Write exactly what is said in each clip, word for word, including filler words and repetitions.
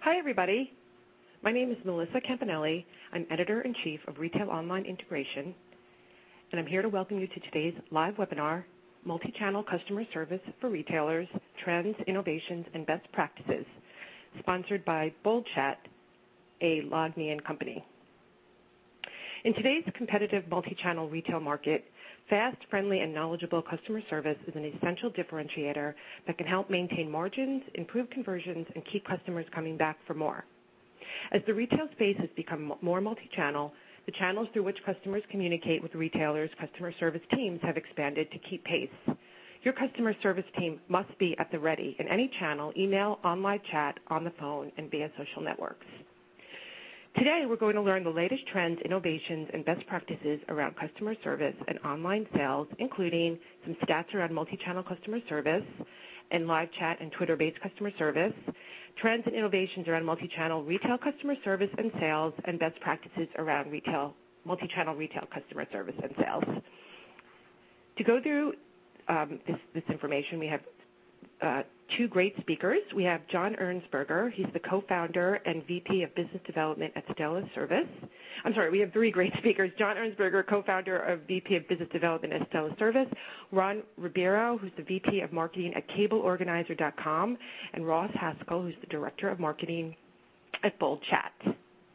Hi, everybody. My name is Melissa Campanelli. I'm Editor-in-Chief of Retail Online Integration, and I'm here to welcome you to today's live webinar, Multi-Channel Customer Service for Retailers, Trends, Innovations, and Best Practices, sponsored by BoldChat, a LogMeIn company. In today's competitive multi-channel retail market, fast, friendly, and knowledgeable customer service is an essential differentiator that can help maintain margins, improve conversions, and keep customers coming back for more. As the retail space has become more multi-channel, the channels through which customers communicate with retailers' customer service teams have expanded to keep pace. Your customer service team must be at the ready in any channel, email, online chat, on the phone, and via social networks. Today, we're going to learn the latest trends, innovations, and best practices around customer service and online sales, including some stats around multi-channel customer service and live chat and Twitter-based customer service, trends and innovations around multi-channel retail customer service and sales, and best practices around retail, multi-channel retail customer service and sales. To go through um, this, this information, we have uh, two great speakers. We have John Ernsberger. He's the co-founder and V P of Business Development at Stella Service. I'm sorry, we have three great speakers. John Ernsberger, co-founder of V P of Business Development at Stella Service. Ron Ribeiro, who's the V P of Marketing at Cable Organizer dot com. And Ross Haskell, who's the Director of Marketing at BoldChat.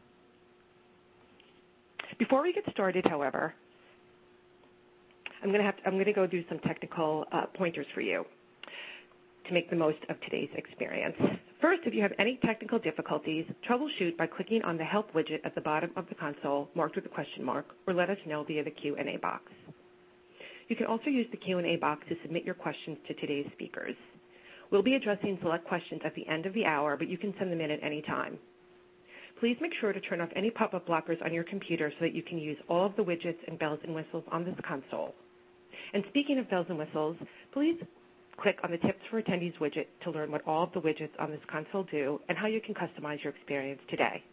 Before we get started, however, I'm going to have to, I'm going to go do some technical uh, pointers for you to make the most of today's experience. First, if you have any technical difficulties, troubleshoot by clicking on the Help widget at the bottom of the console marked with a question mark, or let us know via the Q and A box. You can also use the Q and A box to submit your questions to today's speakers. We'll be addressing select questions at the end of the hour, but you can send them in at any time. Please make sure to turn off any pop-up blockers on your computer so that you can use all of the widgets and bells and whistles on this console. And speaking of bells and whistles, please click on the Tips for Attendees widget to learn what all of the widgets on this console do and how you can customize your experience today.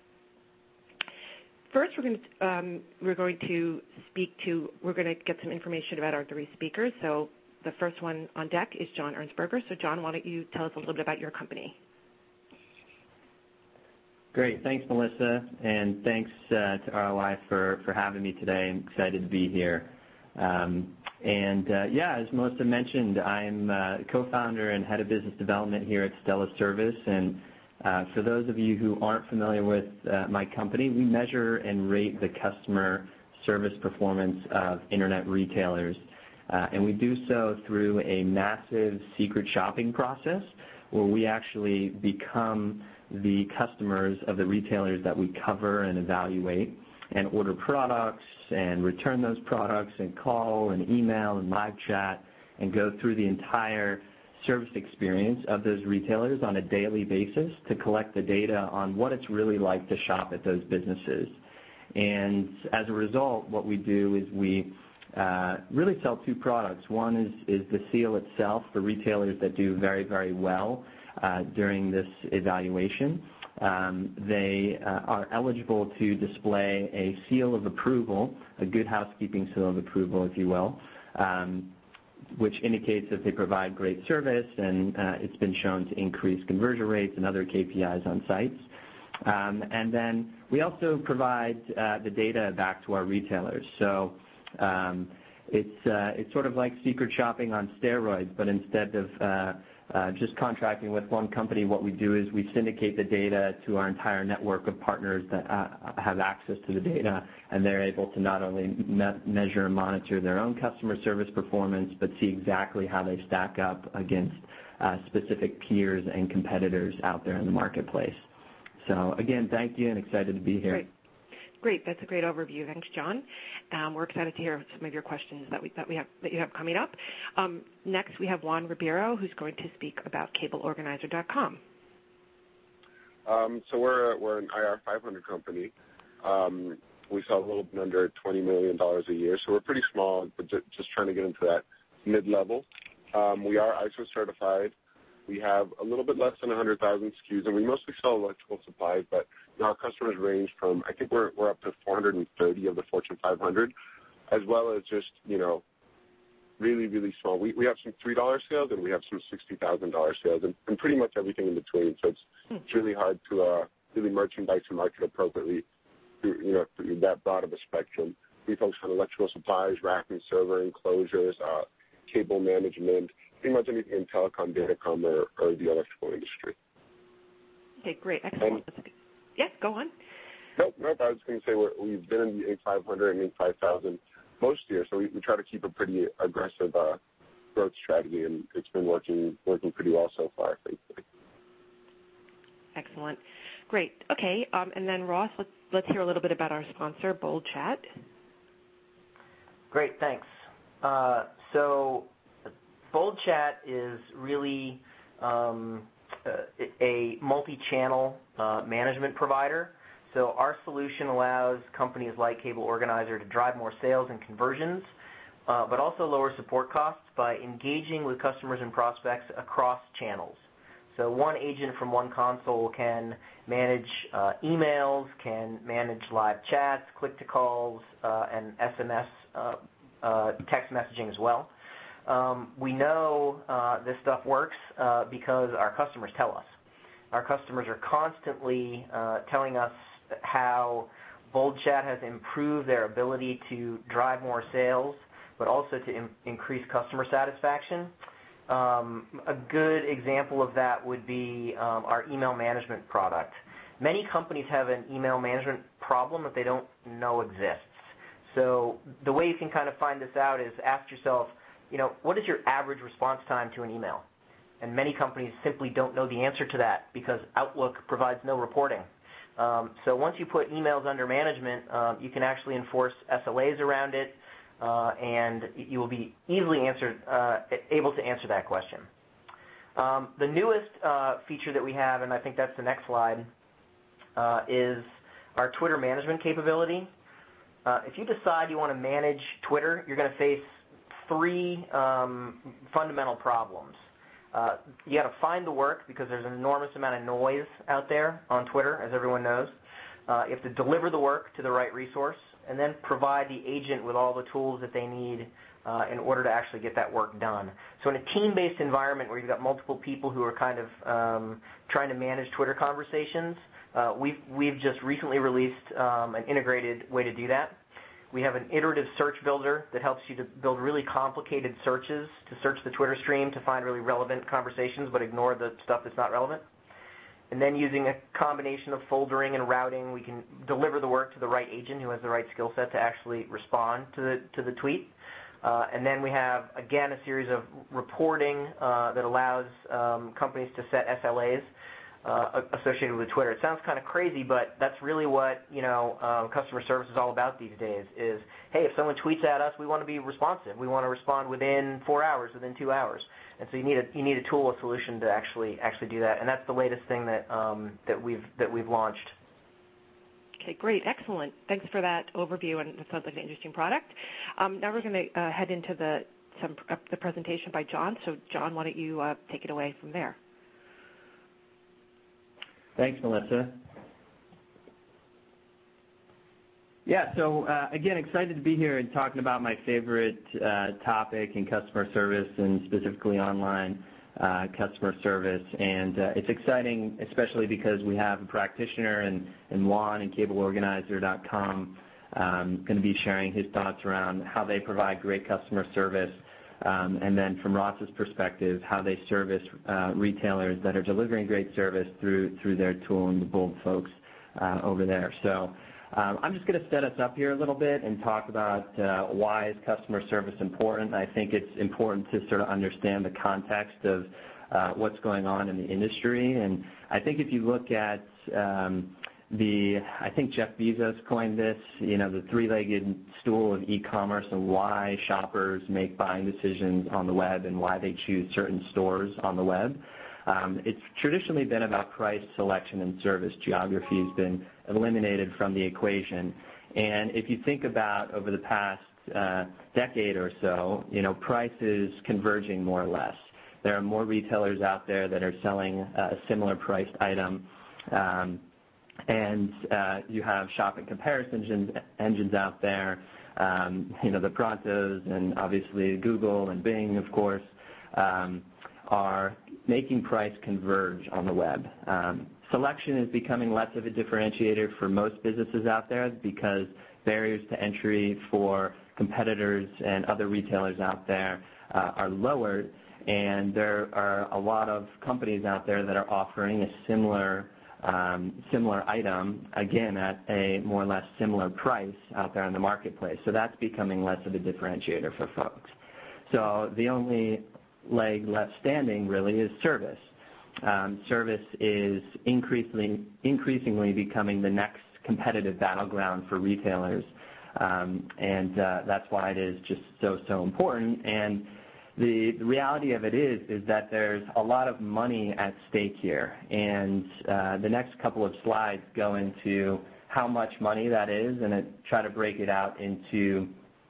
First, we're going to, um, we're going to speak to, we're going to get some information about our three speakers. So the first one on deck is John Ernsberger. So John, why don't you tell us a little bit about your company? Great. Thanks, Melissa, and thanks uh, to R L I for, for having me today. I'm excited to be here. Um, and uh, yeah, as Melissa mentioned, I'm uh, co-founder and head of business development here at Stella Service. And uh, for those of you who aren't familiar with uh, my company, we measure and rate the customer service performance of internet retailers. Uh, and we do so through a massive secret shopping process where we actually become the customers of the retailers that we cover and evaluate, and order products and return those products and call and email and live chat and go through the entire service experience of those retailers on a daily basis to collect the data on what it's really like to shop at those businesses. And as a result, what we do is we uh, really sell two products. One is, is the seal itself for retailers that do very, very well uh, during this evaluation. Um, they uh, are eligible to display a seal of approval, a good housekeeping seal of approval, if you will, um, which indicates that they provide great service, and uh, it's been shown to increase conversion rates and other K P Is on sites. Um, and then we also provide uh, the data back to our retailers. So um, it's, uh, it's sort of like secret shopping on steroids, but instead of uh, Uh, just contracting with one company, what we do is we syndicate the data to our entire network of partners that uh, have access to the data, and they're able to not only me- measure and monitor their own customer service performance, but see exactly how they stack up against uh, specific peers and competitors out there in the marketplace. So again, thank you, and excited to be here. Great. Great. That's a great overview. Thanks, John. Um, we're excited to hear some of your questions that we, that we have that you have coming up. Um, next, we have Juan Ribeiro, who's going to speak about Cable Organizer dot com. Um, so we're we're an I R five hundred company. Um, we sell a little bit under twenty million dollars a year, so we're pretty small, but just trying to get into that mid-level. Um, we are I S O certified. We have a little bit less than one hundred thousand S K Us, and we mostly sell electrical supplies, but you know, our customers range from, I think we're, we're up to four hundred thirty of the Fortune five hundred, as well as just, you know, really, really small. We we have some three dollar sales and we have some sixty thousand dollar sales, and, and pretty much everything in between. So it's it's really hard to uh, really merchandise and market appropriately through, you know, through that broad of a spectrum. We focus on electrical supplies, rack and server enclosures, uh, cable management, pretty much anything in telecom, datacom, or, or the electrical industry. Okay, great, excellent. And, yeah, go on. Nope, nope. I was going to say we're, we've been in the A five hundred and A five thousand most years, so we, we try to keep a pretty aggressive uh, growth strategy, and it's been working working pretty well so far, thankfully. Excellent. Great. Okay, um, and then Ross, let's, let's hear a little bit about our sponsor, Bold Chat. Great, thanks. Uh, so Bold Chat is really um, a multi-channel uh, management provider. So our solution allows companies like Cable Organizer to drive more sales and conversions, uh, but also lower support costs by engaging with customers and prospects across channels. So one agent from one console can manage uh, emails, can manage live chats, click-to-calls, uh, and S M S uh, uh, text messaging as well. Um, we know uh, this stuff works uh, because our customers tell us. Our customers are constantly uh, telling us how Bold Chat has improved their ability to drive more sales, but also to im- increase customer satisfaction. Um, a good example of that would be um, our email management product. Many companies have an email management problem that they don't know exists. So the way you can kind of find this out is ask yourself, you know, what is your average response time to an email? And many companies simply don't know the answer to that because Outlook provides no reporting. Um, so once you put emails under management, um, you can actually enforce S L As around it, uh, and you will be easily answered, uh, able to answer that question. Um, the newest uh, feature that we have, and I think that's the next slide, uh, is our Twitter management capability. Uh, if you decide you want to manage Twitter, you're going to face three um, fundamental problems. Uh, you got to find the work because there's an enormous amount of noise out there on Twitter, as everyone knows. Uh, you have to deliver the work to the right resource, and then provide the agent with all the tools that they need uh, in order to actually get that work done. So in a team-based environment where you've got multiple people who are kind of um, trying to manage Twitter conversations, uh, we've we've just recently released um, an integrated way to do that. We have an iterative search builder that helps you to build really complicated searches to search the Twitter stream to find really relevant conversations but ignore the stuff that's not relevant. And then using a combination of foldering and routing, we can deliver the work to the right agent who has the right skill set to actually respond to the, to the tweet. Uh, and then we have, again, a series of reporting uh, that allows um, companies to set S L As Uh, associated with Twitter. It sounds kind of crazy, but that's really what, you know, uh, customer service is all about these days is, hey, if someone tweets at us, we want to be responsive. We want to respond within four hours, within two hours. And so you need a you need a tool, a solution to actually actually do that. And that's the latest thing that um, that we've that we've launched. Okay, great, excellent. Thanks for that overview, and it sounds like an interesting product. Um, now we're going to uh, head into the some uh, the presentation by John. So, John, why don't you uh, take it away from there? Thanks, Melissa. Yeah, so uh, again, excited to be here and talking about my favorite uh, topic in customer service and specifically online uh, customer service. And uh, it's exciting, especially because we have a practitioner in, in Juan and cable organizer dot com um, going to be sharing his thoughts around how they provide great customer service. Um, and then from Ross's perspective, how they service uh, retailers that are delivering great service through through their tool and the Bold folks uh, over there. So um, I'm just going to set us up here a little bit and talk about uh, why is customer service important. I think it's important to sort of understand the context of uh, what's going on in the industry. And I think if you look at um, The, I think Jeff Bezos coined this, you know, the three-legged stool of e-commerce and why shoppers make buying decisions on the web and why they choose certain stores on the web. Um, it's traditionally been about price, selection, and service. Geography has been eliminated from the equation. And if you think about over the past uh, decade or so, you know, price is converging more or less. There are more retailers out there that are selling a similar priced item. Um, And uh, you have shopping comparison engines, engines out there um, you know, the Prontos and obviously Google and Bing, of course, um, are making price converge on the web. Um, selection is becoming less of a differentiator for most businesses out there because barriers to entry for competitors and other retailers out there uh, are lowered, and there are a lot of companies out there that are offering a similar um, similar item, again, at a more or less similar price out there in the marketplace. So that's becoming less of a differentiator for folks. So the only leg left standing really is service. Um, service is increasingly, increasingly becoming the next competitive battleground for retailers, um, and uh, that's why it is just so, so important. And the, the reality of it is, is that there's a lot of money at stake here, and uh, the next couple of slides go into how much money that is, and I try to break it out into,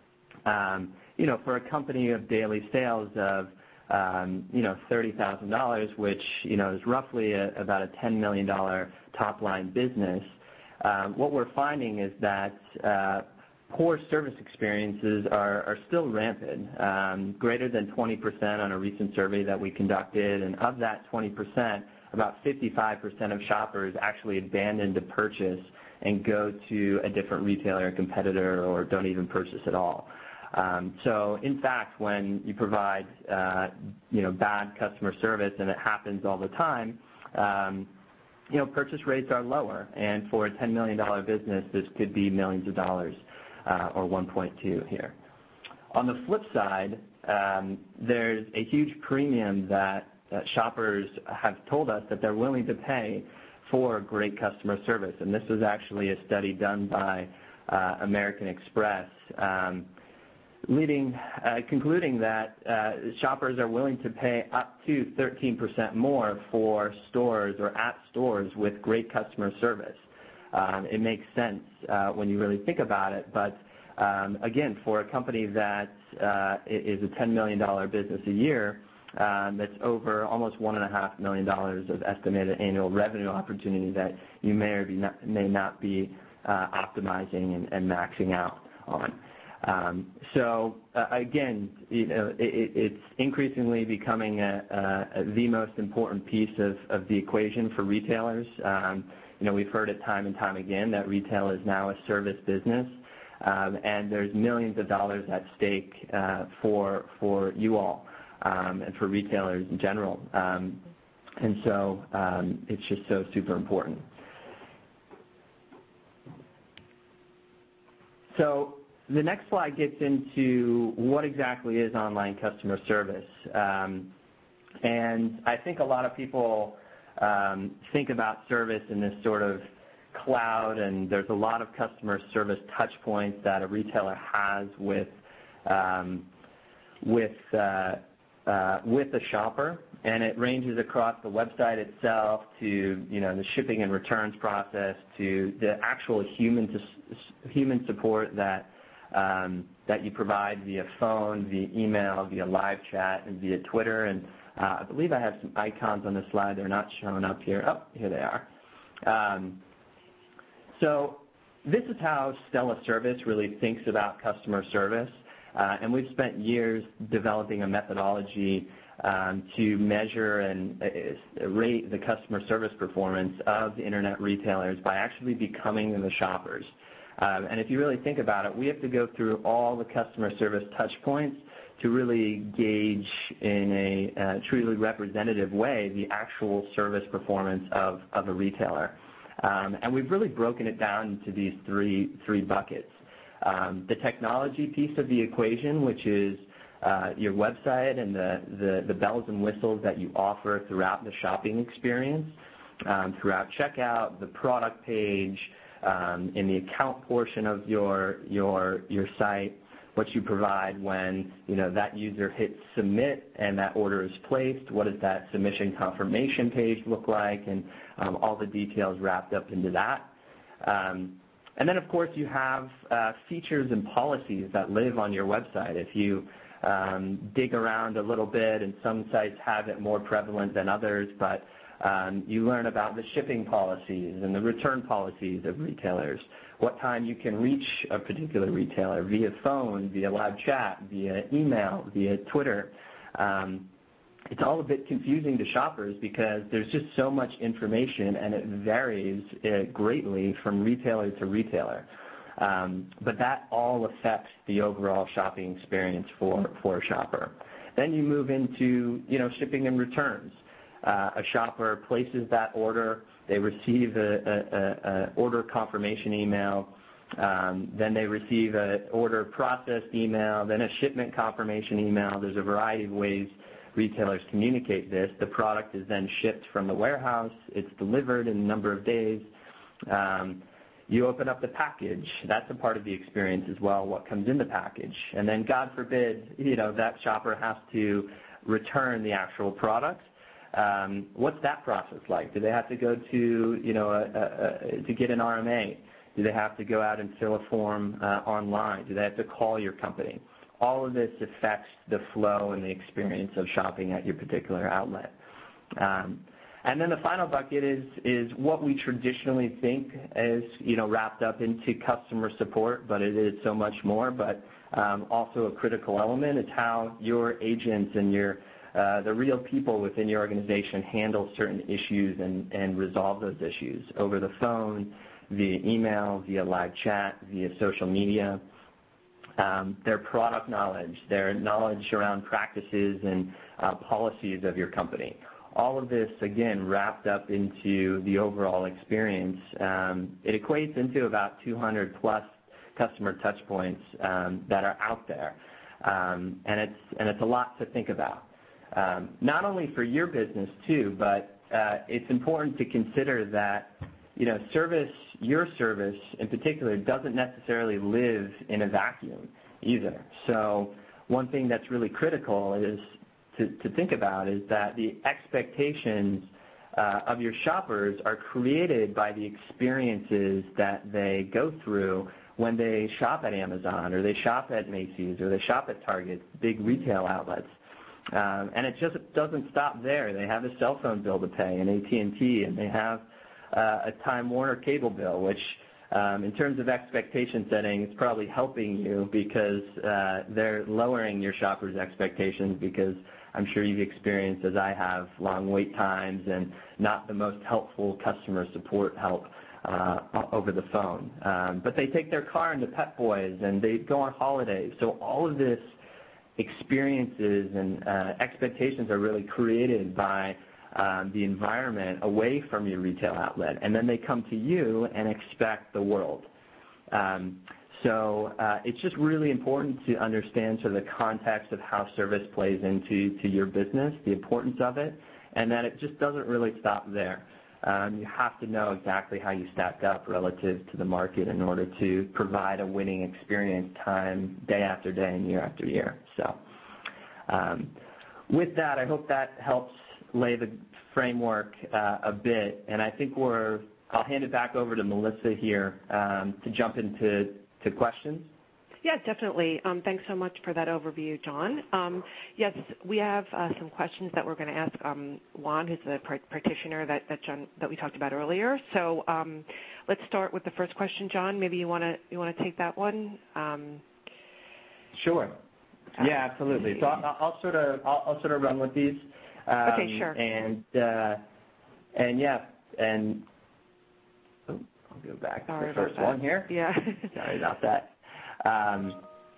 um, you know, for a company of daily sales of Um, you know, thirty thousand dollars, which, you know, is roughly a, about a ten million dollars top-line business. Um, what we're finding is that uh, poor service experiences are, are still rampant, um, greater than twenty percent on a recent survey that we conducted, and of that twenty percent, about fifty-five percent of shoppers actually abandon the purchase and go to a different retailer or competitor or don't even purchase at all. Um, so, in fact, when you provide, uh, you know, bad customer service, and it happens all the time, um, you know, purchase rates are lower. And for a ten million dollars business, this could be millions of dollars, uh, or one point two here. On the flip side, um, there's a huge premium that uh, shoppers have told us that they're willing to pay for great customer service. And this was actually a study done by uh, American Express. Um, leading, uh, concluding that uh, shoppers are willing to pay up to thirteen percent more for stores or at stores with great customer service. Um, it makes sense uh, when you really think about it, but um, again, for a company that uh, is a ten million dollars business a year, um, that's over almost one point five million dollars of estimated annual revenue opportunity that you may or be not, may not be uh, optimizing and, and maxing out on. Um, so uh, again, you know, it, it's increasingly becoming a, a, the most important piece of, of the equation for retailers. Um, you know, we've heard it time and time again that retail is now a service business, um, and there's millions of dollars at stake uh, for for you all um, and for retailers in general. Um, and so um, it's just so super important. So the next slide gets into what exactly is online customer service. Um, and I think a lot of people um, think about service in this sort of cloud, and there's a lot of customer service touch points that a retailer has with um, with uh, uh, with a shopper, and it ranges across the website itself to, you know, the shipping and returns process to the actual human to, human support that Um, that you provide via phone, via email, via live chat, and via Twitter. And uh, I believe I have some icons on the slide. They're not showing up here. Oh, here they are. Um, so this is how Stella Service really thinks about customer service. Uh, and we've spent years developing a methodology um, to measure and uh, rate the customer service performance of the Internet retailers by actually becoming the shoppers. Um, and if you really think about it, we have to go through all the customer service touch points to really gauge in a uh, truly representative way the actual service performance of, of a retailer. Um, and we've really broken it down into these three, three buckets. Um, the technology piece of the equation, which is uh, your website and the, the, the bells and whistles that you offer throughout the shopping experience, um, throughout checkout, the product page, Um, in the account portion of your your your site, what you provide when, you know, that user hits submit and that order is placed. What does that submission confirmation page look like, and um, all the details wrapped up into that. Um, and then, of course, you have uh, features and policies that live on your website. If you um, dig around a little bit, and some sites have it more prevalent than others, but Um, you learn about the shipping policies and the return policies of retailers, what time you can reach a particular retailer via phone, via live chat, via email, via Twitter. Um, it's all a bit confusing to shoppers because there's just so much information and it varies uh, greatly from retailer to retailer. Um, but that all affects the overall shopping experience for, for a shopper. Then you move into, you know, shipping and returns. Uh, a shopper places that order, they receive a, a, a order confirmation email, um, then they receive an order processed email, then a shipment confirmation email. There's a variety of ways retailers communicate this. The product is then shipped from the warehouse. It's delivered in a number of days. Um, you open up the package. That's a part of the experience as well, what comes in the package. And then, God forbid, you know, that shopper has to return the actual product. Um, what's that process like? Do they have to go to, you know, a, a, a, to get an R M A? Do they have to go out and fill a form uh, online? Do they have to call your company? All of this affects the flow and the experience of shopping at your particular outlet. Um, and then the final bucket is is what we traditionally think is, you know, wrapped up into customer support, but it is so much more. But um, also a critical element is how your agents and your Uh, the real people within your organization handle certain issues and, and resolve those issues over the phone, via email, via live chat, via social media. Um, their product knowledge, their knowledge around practices and uh, policies of your company. All of this, again, wrapped up into the overall experience. Um, it equates into about two hundred plus customer touch points um, that are out there. Um, and it's and it's a lot to think about. Um, not only for your business too, but uh, it's important to consider that, you know, service, your service in particular, doesn't necessarily live in a vacuum either. So one thing that's really critical is to, to think about is that the expectations uh, of your shoppers are created by the experiences that they go through when they shop at Amazon or they shop at Macy's or they shop at Target, big retail outlets. Um, and it just doesn't stop there. They have a cell phone bill to pay, an A T and T, and they have uh, a Time Warner cable bill, which um, in terms of expectation setting is probably helping you because uh, they're lowering your shoppers' expectations because I'm sure you've experienced, as I have, long wait times and not the most helpful customer support help uh, over the phone. Um, but they take their car into Pep Boys and they go on holidays. So all of this experiences and uh, expectations are really created by um, the environment away from your retail outlet, and then they come to you and expect the world. Um, so uh, it's just really important to understand sort of the context of how service plays into to your business, the importance of it, and that it just doesn't really stop there. Um, you have to know exactly how you stack up relative to the market in order to provide a winning experience time, day after day and year after year. So um, with that, I hope that helps lay the framework uh, a bit. And I think we're, I'll hand it back over to Melissa here um, to jump into to questions. Yeah, definitely. Um, thanks so much for that overview, John. Um, yes, we have uh, some questions that we're going to ask um, Juan, who's the practitioner that that, John, that we talked about earlier. So um, let's start with the first question, John. Maybe you want to you want to take that one. Um, sure. Yeah, absolutely. So I'll, I'll sort of I'll, I'll sort of run with these. Um, okay, sure. And uh, and yeah, and oh, I'll go back Sorry to the first that. one here. Yeah. Sorry about that. Um,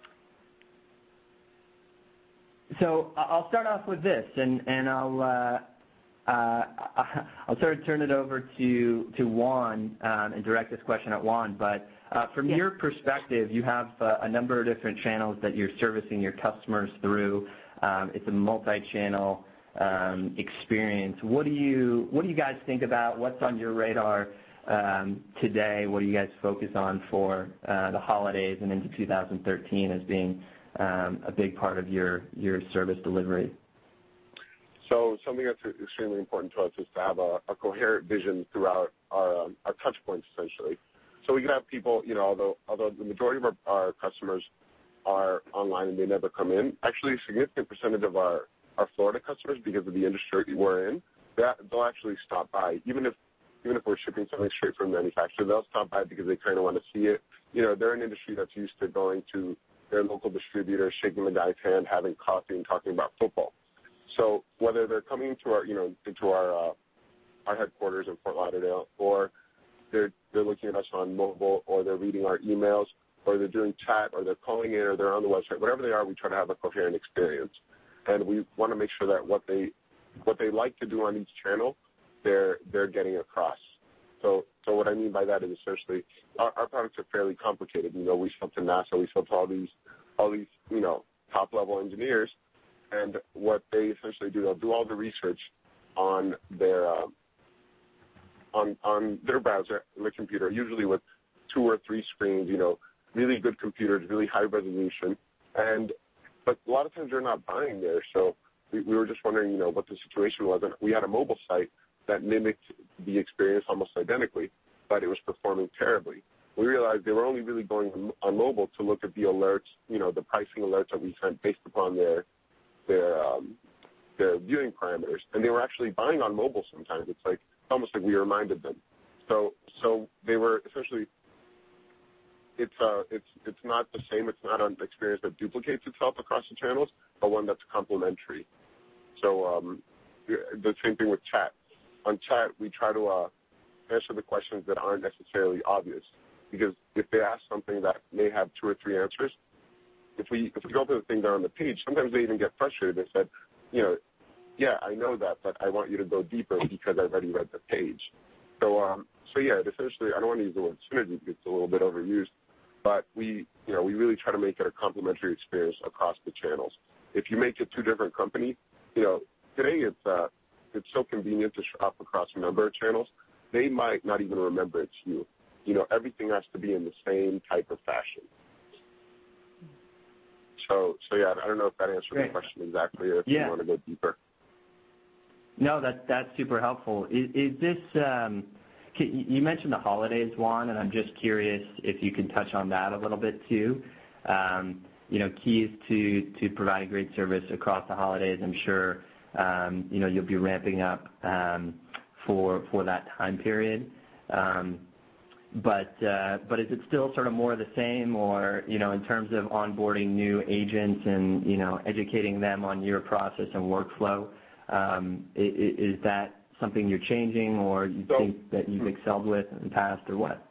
so I'll start off with this, and, and I'll uh, uh, I'll sort of turn it over to to Juan um, and direct this question at Juan. But uh, from yes. your perspective, you have uh, a number of different channels that you're servicing your customers through. Um, it's a multi-channel um, experience. What do you what do you guys think about? What's on your radar Um, today? What do you guys focus on for uh, the holidays and into two thousand thirteen as being um, a big part of your, your service delivery? So something that's extremely important to us is to have a, a coherent vision throughout our, um, our touch points, essentially. So we can have people, you know, although, although the majority of our, our customers are online and they never come in, actually a significant percentage of our, our Florida customers, because of the industry we're in, that they'll actually stop by, even if even if we're shipping something straight from the manufacturer. They'll stop by because they kind of want to see it. You know, they're an industry that's used to going to their local distributor, shaking the guy's hand, having coffee, and talking about football. So whether they're coming to our, you know, into our uh, our headquarters in Fort Lauderdale, or they're they're looking at us on mobile, or they're reading our emails, or they're doing chat, or they're calling in, or they're on the website, whatever they are, we try to have a coherent experience, and we want to make sure that what they what they like to do on each channel, they're they're getting across. So so what I mean by that is essentially our, our products are fairly complicated. You know, we sell to NASA, we sell to all these all these you know top level engineers, and what they essentially do, they'll do all the research on their uh, on on their browser, their computer, usually with two or three screens. You know, really good computers, really high resolution, and but a lot of times they're not buying there. So we, we were just wondering, you know, what the situation was. And we had a mobile site that mimicked the experience almost identically, but it was performing terribly. We realized they were only really going on, on mobile to look at the alerts, you know, the pricing alerts that we sent based upon their their um, their viewing parameters, and they were actually buying on mobile sometimes. It's like almost like we reminded them. So so they were essentially. It's uh, it's it's not the same. It's not an experience that duplicates itself across the channels, but one that's complementary. So um, the same thing with chat. On chat, we try to uh, answer the questions that aren't necessarily obvious, because if they ask something that may have two or three answers, if we if we go to the thing there on the page, sometimes they even get frustrated and said, you know, yeah, I know that, but I want you to go deeper because I've already read the page. So um, so yeah, it essentially, I don't want to use the word synergy because it's a little bit overused. But we, you know, we really try to make it a complementary experience across the channels. If you make it two different companies, you know, today it's uh, it's so convenient to shop across a number of channels. They might not even remember it's you. You know, everything has to be in the same type of fashion. So, so yeah, I don't know if that answered Great. the question exactly, or if yeah. you want to go deeper. No, that's that's super helpful. Is, is this? Um, You mentioned the holidays, Juan, and I'm just curious if you can touch on that a little bit too. Um, you know, keys to, to providing great service across the holidays. I'm sure um, you know you'll be ramping up um, for for that time period. Um, but uh, but is it still sort of more of the same, or you know, in terms of onboarding new agents and you know educating them on your process and workflow? Um, is, is that something you're changing, or you so, think that you've excelled with in the past, or what?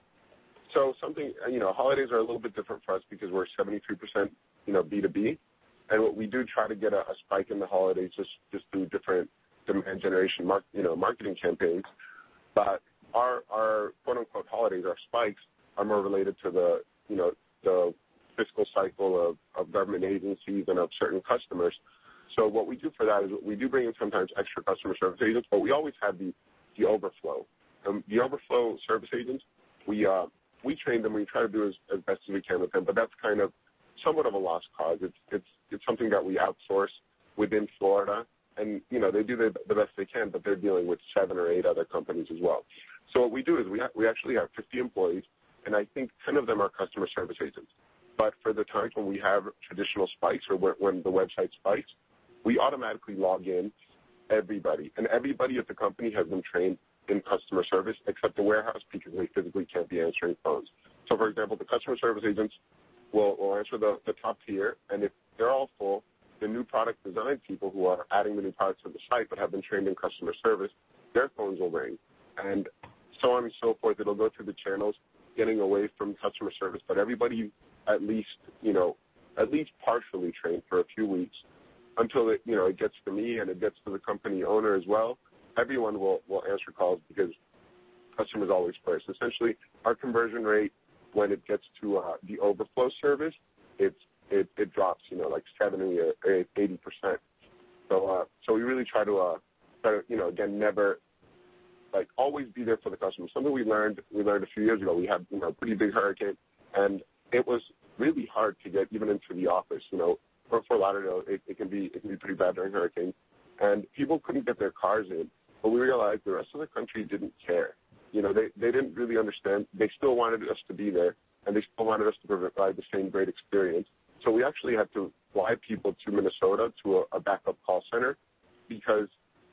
So something, you know, holidays are a little bit different for us because we're seventy-three percent, you know, B two B. And what we do try to get a, a spike in the holidays just, just through different demand generation, mark, you know, marketing campaigns. But our, our quote-unquote holidays, our spikes, are more related to the, you know, the fiscal cycle of, of government agencies and of certain customers. So what we do for that is we do bring in sometimes extra customer service agents, but we always have the, the overflow. Um, the overflow service agents, we uh, we train them. We try to do as, as best as we can with them, but that's kind of somewhat of a lost cause. It's it's it's something that we outsource within Florida, and you know they do the, the best they can, but they're dealing with seven or eight other companies as well. So what we do is we ha- we actually have fifty employees, and I think ten of them are customer service agents. But for the times when we have traditional spikes or when the website spikes, we automatically log in everybody, and everybody at the company has been trained in customer service except the warehouse because they physically can't be answering phones. So, for example, the customer service agents will, will answer the, the top tier, and if they're all full, the new product design people who are adding the new products to the site but have been trained in customer service, their phones will ring, and so on and so forth. It'll go through the channels, getting away from customer service, but everybody at least, you know, at least partially trained for a few weeks, until it, you know, it gets to me and it gets to the company owner as well. Everyone will, will answer calls because customers always first. Essentially, our conversion rate when it gets to uh, the overflow service, it's it, it drops, you know, like seventy or eighty percent. So uh, so we really try to uh, try to, you know, again, never like always be there for the customer. Something we learned we learned a few years ago. We had, you know, a pretty big hurricane, and it was really hard to get even into the office, you know. For Fort Lauderdale, it, it can be it can be pretty bad during hurricanes, and people couldn't get their cars in. But we realized the rest of the country didn't care. You know, they they didn't really understand. They still wanted us to be there, and they still wanted us to provide the same great experience. So we actually had to fly people to Minnesota to a, a backup call center because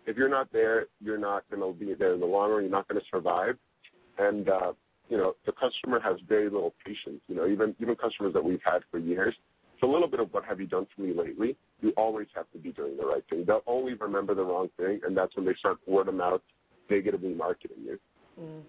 if you're not there, you're not going to be there in the long run. You're not going to survive. And, uh, you know, the customer has very little patience. You know, even even customers that we've had for years, it's a little bit of what have you done for me lately. You always have to be doing the right thing. They'll only remember the wrong thing, and that's when they start word of mouth negatively marketing you. Mm.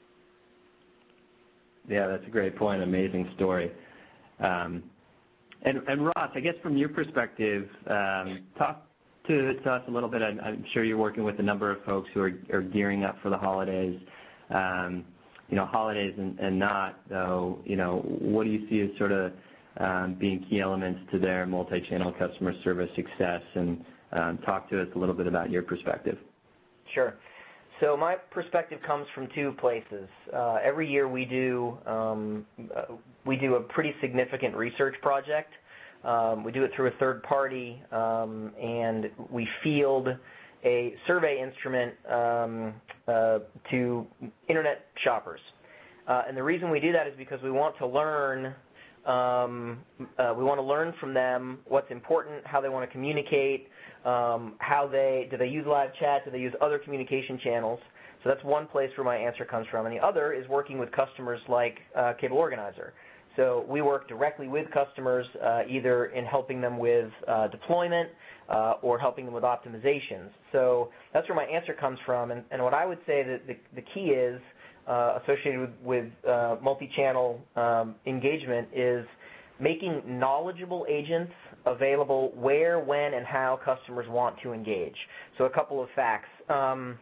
Yeah, that's a great point. Amazing story. Um, and, and Ross, I guess from your perspective, um, talk to, to us a little bit. I'm, I'm sure you're working with a number of folks who are, are gearing up for the holidays. Um, you know, holidays and, and not, though, you know, what do you see as sort of um, being key elements to their multi-channel customer service success? And um, talk to us a little bit about your perspective. Sure. So my perspective comes from two places. Uh, every year we do um, uh, we do a pretty significant research project. Um, we do it through a third party, um, and we field a survey instrument um, uh, to Internet shoppers. Uh, and the reason we do that is because we want to learn. Um, uh, we want to learn from them what's important, how they want to communicate. Um, how they, do they use live chat, do they use other communication channels? So that's one place where my answer comes from. And the other is working with customers like uh, Cable Organizer. So we work directly with customers uh, either in helping them with uh, deployment uh, or helping them with optimizations. So that's where my answer comes from. And, and what I would say that the, the key is uh, associated with, with uh, multi-channel um, engagement is making knowledgeable agents available where, when, and how customers want to engage. So a couple of facts. Um,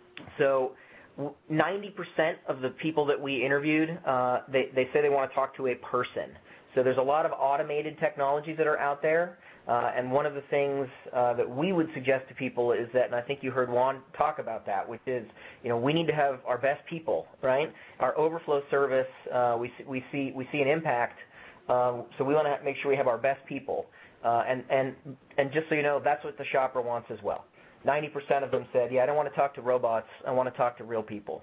so ninety percent of the people that we interviewed, uh, they, they say they want to talk to a person. So there's a lot of automated technologies that are out there. Uh, and one of the things uh, that we would suggest to people is that, and I think you heard Juan talk about that, which is, you know, we need to have our best people, right? Our overflow service, uh, we, we, see, we see an impact. Um, so we want to make sure we have our best people. Uh, and, and, and just so you know, that's what the shopper wants as well. ninety percent of them said, yeah, I don't want to talk to robots. I want to talk to real people.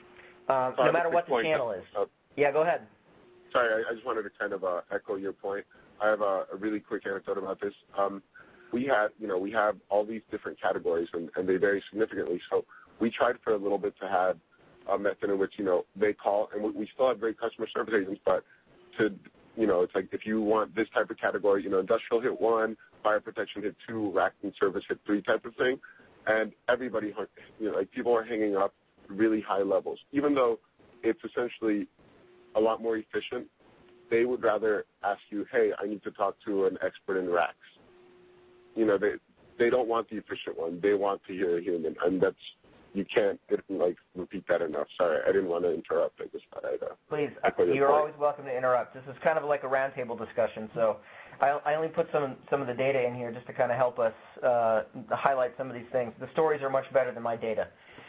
Um, no matter what the point. channel is. Uh, yeah, go ahead. Sorry, I, I just wanted to kind of uh, echo your point. I have a, a really quick anecdote about this. Um, we had, you know, we have all these different categories, and, and they vary significantly. So we tried for a little bit to have a method in which, you know, they call, and we, we still have great customer service agents, but to You know, it's like if you want this type of category, you know, industrial hit one, fire protection hit two, racking service hit three type of thing. And everybody, you know, like people are hanging up really high levels. Even though it's essentially a lot more efficient, they would rather ask you, hey, I need to talk to an expert in racks. You know, they they don't want the efficient one. They want to hear a human. And that's, you can't, like, repeat that enough. Sorry, I didn't want to interrupt. I just thought I'd uh, Please, you're always welcome to interrupt. This is kind of like a roundtable discussion, so I, I only put some some of the data in here just to kind of help us uh, highlight some of these things. The stories are much better than my data.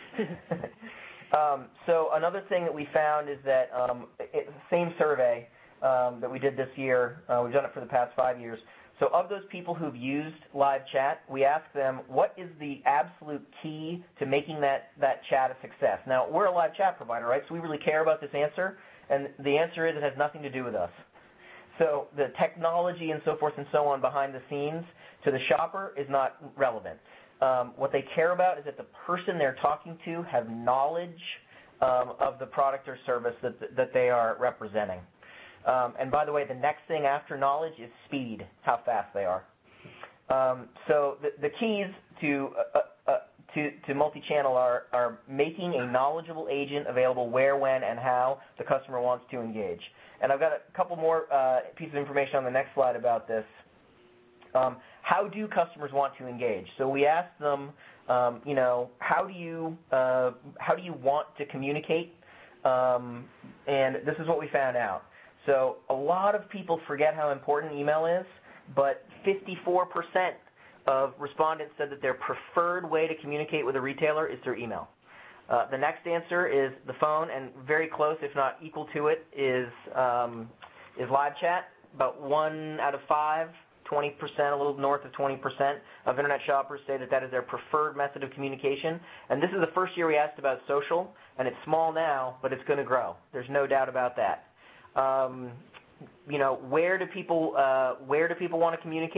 um, so another thing that we found is that um, it, same survey um, that we did this year, uh, we've done it for the past five years, so of those people who've used live chat, we asked them, what is the absolute key to making that, that chat a success? Now, we're a live chat provider, right, so we really care about this answer, and the answer is it has nothing to do with us. So the technology and so forth and so on behind the scenes to the shopper is not relevant. Um, what they care about is that the person they're talking to have knowledge um, of the product or service that, that they are representing. Um, and by the way, the next thing after knowledge is speed, how fast they are. Um, so the, the keys to, uh, uh, to, to multi-channel are, are making a knowledgeable agent available where, when, and how the customer wants to engage. And I've got a couple more uh, pieces of information on the next slide about this. Um, how do customers want to engage? So we asked them, um, you know, how do you, uh, how do you want to communicate? Um, and this is what we found out. So a lot of people forget how important email is, but fifty-four percent of respondents said that their preferred way to communicate with a retailer is through email. Uh, the next answer is the phone, and very close, if not equal to it, is um, is live chat. About one out of five, twenty percent, a little north of twenty percent of Internet shoppers say that that is their preferred method of communication. And this is the first year we asked about social, and it's small now, but it's going to grow. There's no doubt about that. Um, you know, where do people uh, where do people want to communicate?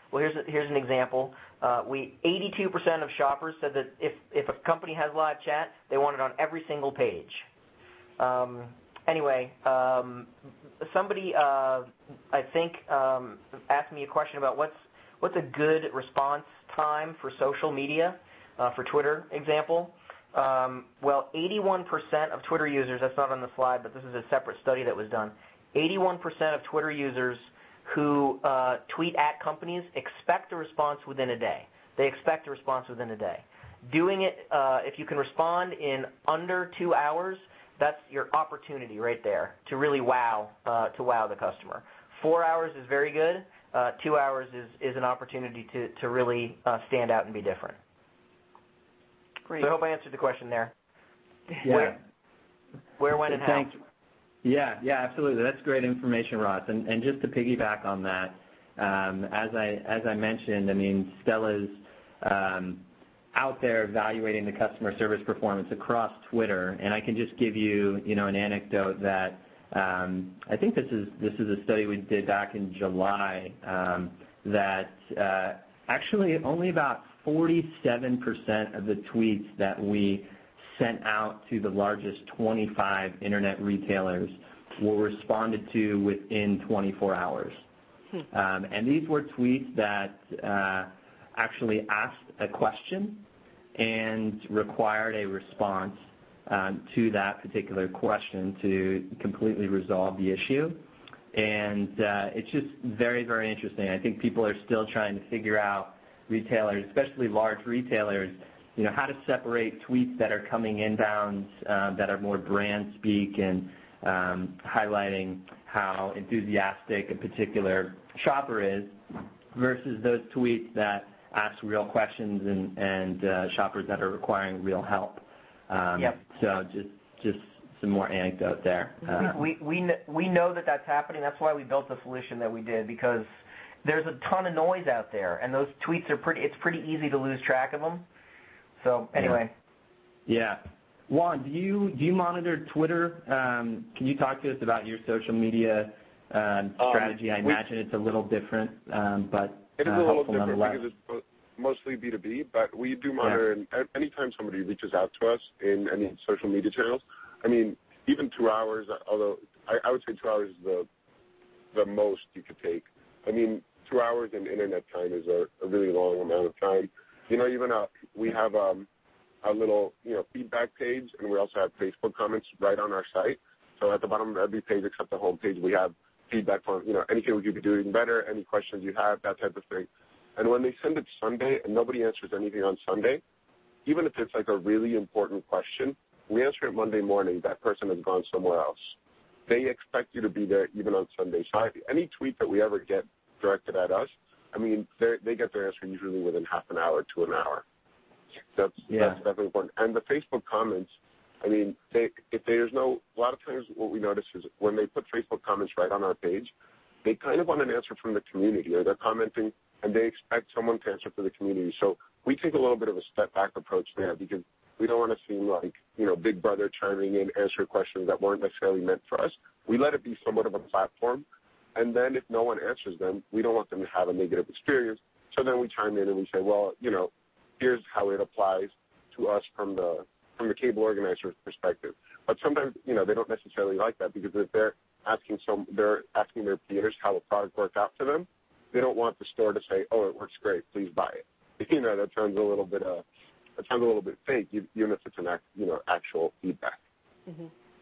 Well, here's a, here's an example. Uh, we eighty-two percent of shoppers said that if if a company has live chat, they want it on every single page. Um, anyway, um, somebody uh, I think um, asked me a question about what's what's a good response time for social media, uh, for Twitter example. Um, well, eighty-one percent of Twitter users, that's not on the slide, but this is a separate study that was done, eighty-one percent of Twitter users who uh, tweet at companies expect a response within a day. They expect a response within a day. Doing it, uh, if you can respond in under two hours, that's your opportunity right there to really wow, uh, to wow the customer. Four hours is very good. Uh, two hours is, is an opportunity to, to really uh, stand out and be different. Great. So I hope I answered the question there. Yeah. Where, where when, and how? Thanks. Yeah, yeah, absolutely. That's great information, Ross. And, and just to piggyback on that, um, as I as I mentioned, I mean, Stella's um, out there evaluating the customer service performance across Twitter, and I can just give you, you know, an anecdote that um, I think this is this is a study we did back in July um, that uh, actually only about forty-seven percent of the tweets that we sent out to the largest twenty-five internet retailers were responded to within twenty-four hours. Hmm. Um, and these were tweets that uh, actually asked a question and required a response um, to that particular question to completely resolve the issue. And uh, it's just very, very interesting. I think people are still trying to figure out, retailers, especially large retailers, you know, how to separate tweets that are coming inbound uh, that are more brand speak and um, highlighting how enthusiastic a particular shopper is versus those tweets that ask real questions and, and uh, shoppers that are requiring real help. Um, yep. So just just some more anecdote there. Uh, we, we, we, we know that that's happening. That's why we built the solution that we did, because there's a ton of noise out there, and those tweets are pretty, it's pretty easy to lose track of them. So anyway. Yeah. Juan, do you do you monitor Twitter? Um, can you talk to us about your social media um, strategy? Um, I imagine we, it's a little different, um, but it is uh, a little helpful different nonetheless. because it's mostly B two B, but we do monitor. Yeah. And anytime somebody reaches out to us in any social media channels, I mean, even two hours. Although I, I would say two hours is the the most you could take. I mean, two hours in internet time is a, a really long amount of time. You know, even uh, we have um, a little, you know, feedback page, and we also have Facebook comments right on our site. So at the bottom of every page except the home page, we have feedback on, you know, anything we could be doing better, any questions you have, that type of thing. And when they send it Sunday and nobody answers anything on Sunday, even if it's like a really important question, we answer it Monday morning. That person has gone somewhere else. They expect you to be there even on Sunday. So I, any tweet that we ever get directed at us, I mean, they get their answer usually within half an hour to an hour. That's, yeah. that's definitely important. And the Facebook comments, I mean, they, if there's no, a lot of times what we notice is when they put Facebook comments right on our page, they kind of want an answer from the community, or they're commenting and they expect someone to answer for the community. So we take a little bit of a step back approach there because we don't want to seem like, you know, Big Brother chiming in, answering questions that weren't necessarily meant for us. We let it be somewhat of a platform. And then if no one answers them, we don't want them to have a negative experience. So then we chime in and we say, well, you know, here's how it applies to us from the from the cable organizer's perspective. But sometimes, you know, they don't necessarily like that because if they're asking some, they're asking their peers how a product worked out for them, they don't want the store to say, oh, it works great, please buy it. You know, that sounds a little bit uh, that sounds a little bit fake, even if it's an act, you know, actual feedback. Mm-hmm.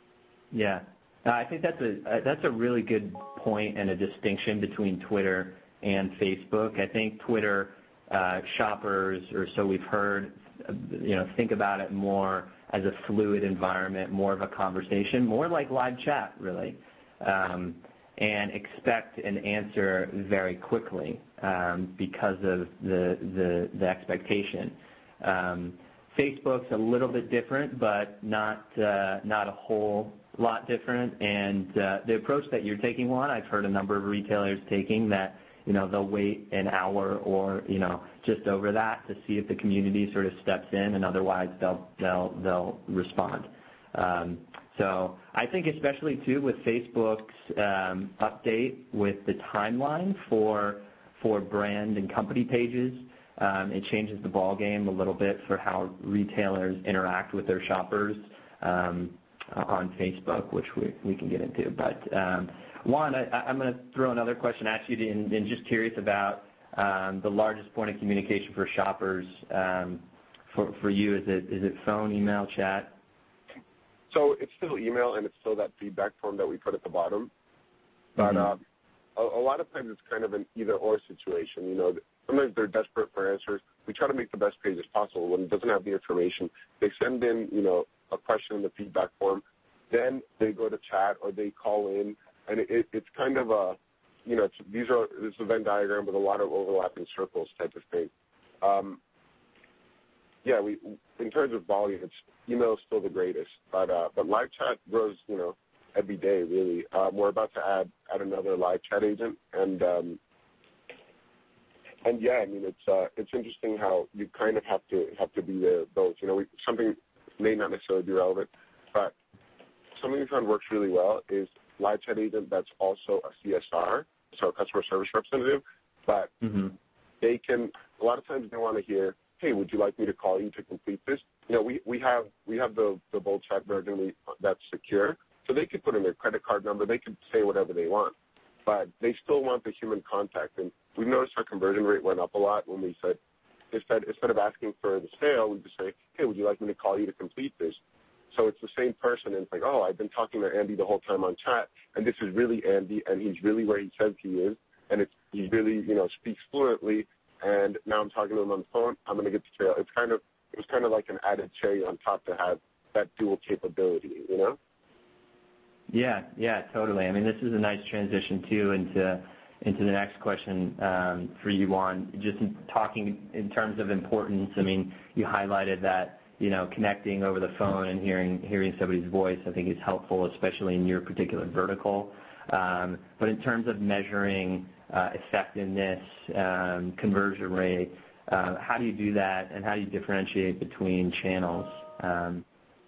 Yeah. Uh, I think that's a uh, that's a really good point and a distinction between Twitter and Facebook. I think Twitter uh, shoppers, or so we've heard, uh, you know, think about it more as a fluid environment, more of a conversation, more like live chat, really, um, and expect an answer very quickly um, because of the the, the expectation. Um, Facebook's a little bit different, but not uh, not a whole lot different. And uh, the approach that you're taking, Juan, I've heard a number of retailers taking that, you know, they'll wait an hour or, you know, just over that to see if the community sort of steps in, and otherwise they'll they'll they'll respond. Um, so I think especially too with Facebook's um, update with the timeline for for brand and company pages. Um, it changes the ball game a little bit for how retailers interact with their shoppers um, on Facebook, which we, we can get into. But um, Juan, I, I'm going to throw another question at you, and, and just curious about um, the largest point of communication for shoppers um, for, for you. Is it is it phone, email, chat? So it's still email, and it's still that feedback form that we put at the bottom. But mm-hmm. uh, a, a lot of times it's kind of an either-or situation. You know, sometimes they're desperate for answers. We try to make the best page as possible. When it doesn't have the information, they send in, you know, a question in the feedback form. Then they go to chat or they call in, and it, it, it's kind of a, you know, it's, these are this is a Venn diagram with a lot of overlapping circles type of thing. Um, yeah, we in terms of volume, it's email is still the greatest, but uh, but live chat grows, you know, every day really. Um, we're about to add add another live chat agent, and um, and yeah, I mean it's uh, it's interesting how you kind of have to have to be there both. You know, we, something may not necessarily be relevant, but something we found works really well is live chat agent that's also a C S R, so a customer service representative, but mm-hmm. they can a lot of times they want to hear, hey, would you like me to call you to complete this? You know, we, we have we have the, the bold chat version we, that's secure, so they could put in their credit card number, they could say whatever they want, but they still want the human contact. And we've noticed our conversion rate went up a lot when we said, instead, instead of asking for the sale, we just say, hey, would you like me to call you to complete this? So it's the same person, and it's like, oh, I've been talking to Andy the whole time on chat, and this is really Andy, and he's really where he says he is, and it's, he really, you know, speaks fluently, and now I'm talking to him on the phone, I'm going to get the sale. It's kind of, it was kind of like an added cherry on top to have that dual capability, you know? Yeah, yeah, totally. I mean, this is a nice transition, too, into into the next question um, for you, Juan. Just in talking in terms of importance, I mean, you highlighted that, you know, connecting over the phone and hearing hearing somebody's voice, I think is helpful, especially in your particular vertical. Um, but in terms of measuring uh, effectiveness, um, conversion rate, uh, how do you do that, and how do you differentiate between channels? Um,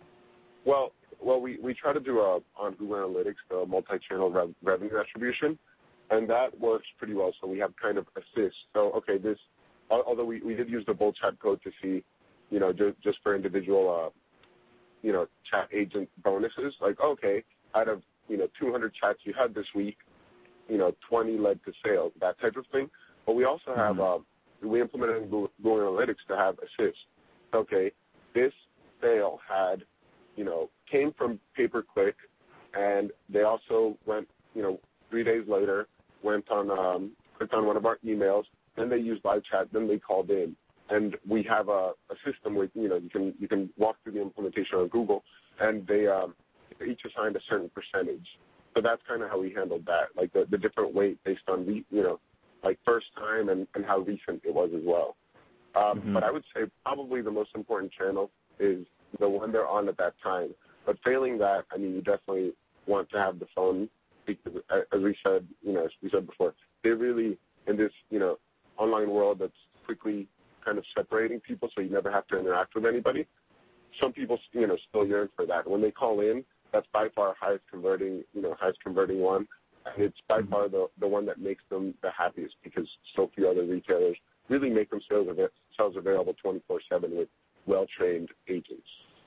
well, well, we, we try to do a, on Google Analytics the multi-channel rev- revenue attribution, and that works pretty well. So we have kind of assists. So okay, this although we, we did use the bold chat code to see, you know, just, just for individual, uh, you know, chat agent bonuses. Like, okay, out of, you know, two hundred chats you had this week, you know, twenty led to sales, that type of thing. But we also have, mm-hmm. uh, we implemented in Google, Google Analytics to have assists. Okay, this sale had, you know, came from pay-per-click, and they also went, you know, three days later, went on, um, clicked on one of our emails, then they used live chat, then they called in. And we have a, a system where, you know, you can you can walk through the implementation on Google, and they um, each assigned a certain percentage. So that's kind of how we handled that, like the, the different weight based on, the, you know, like first time and, and how recent it was as well. Um, mm-hmm. But I would say probably the most important channel is the one they're on at that time. But failing that, I mean, you definitely want to have the phone because, as we said, you know, as we said before, they're really in this, you know, online world that's quickly kind of separating people, so you never have to interact with anybody. Some people, you know, still yearn for that. When they call in, that's by far highest converting, you know, highest converting one, and it's by mm-hmm. far the the one that makes them the happiest because so few other retailers really make themselves av- available twenty-four seven with well-trained agents.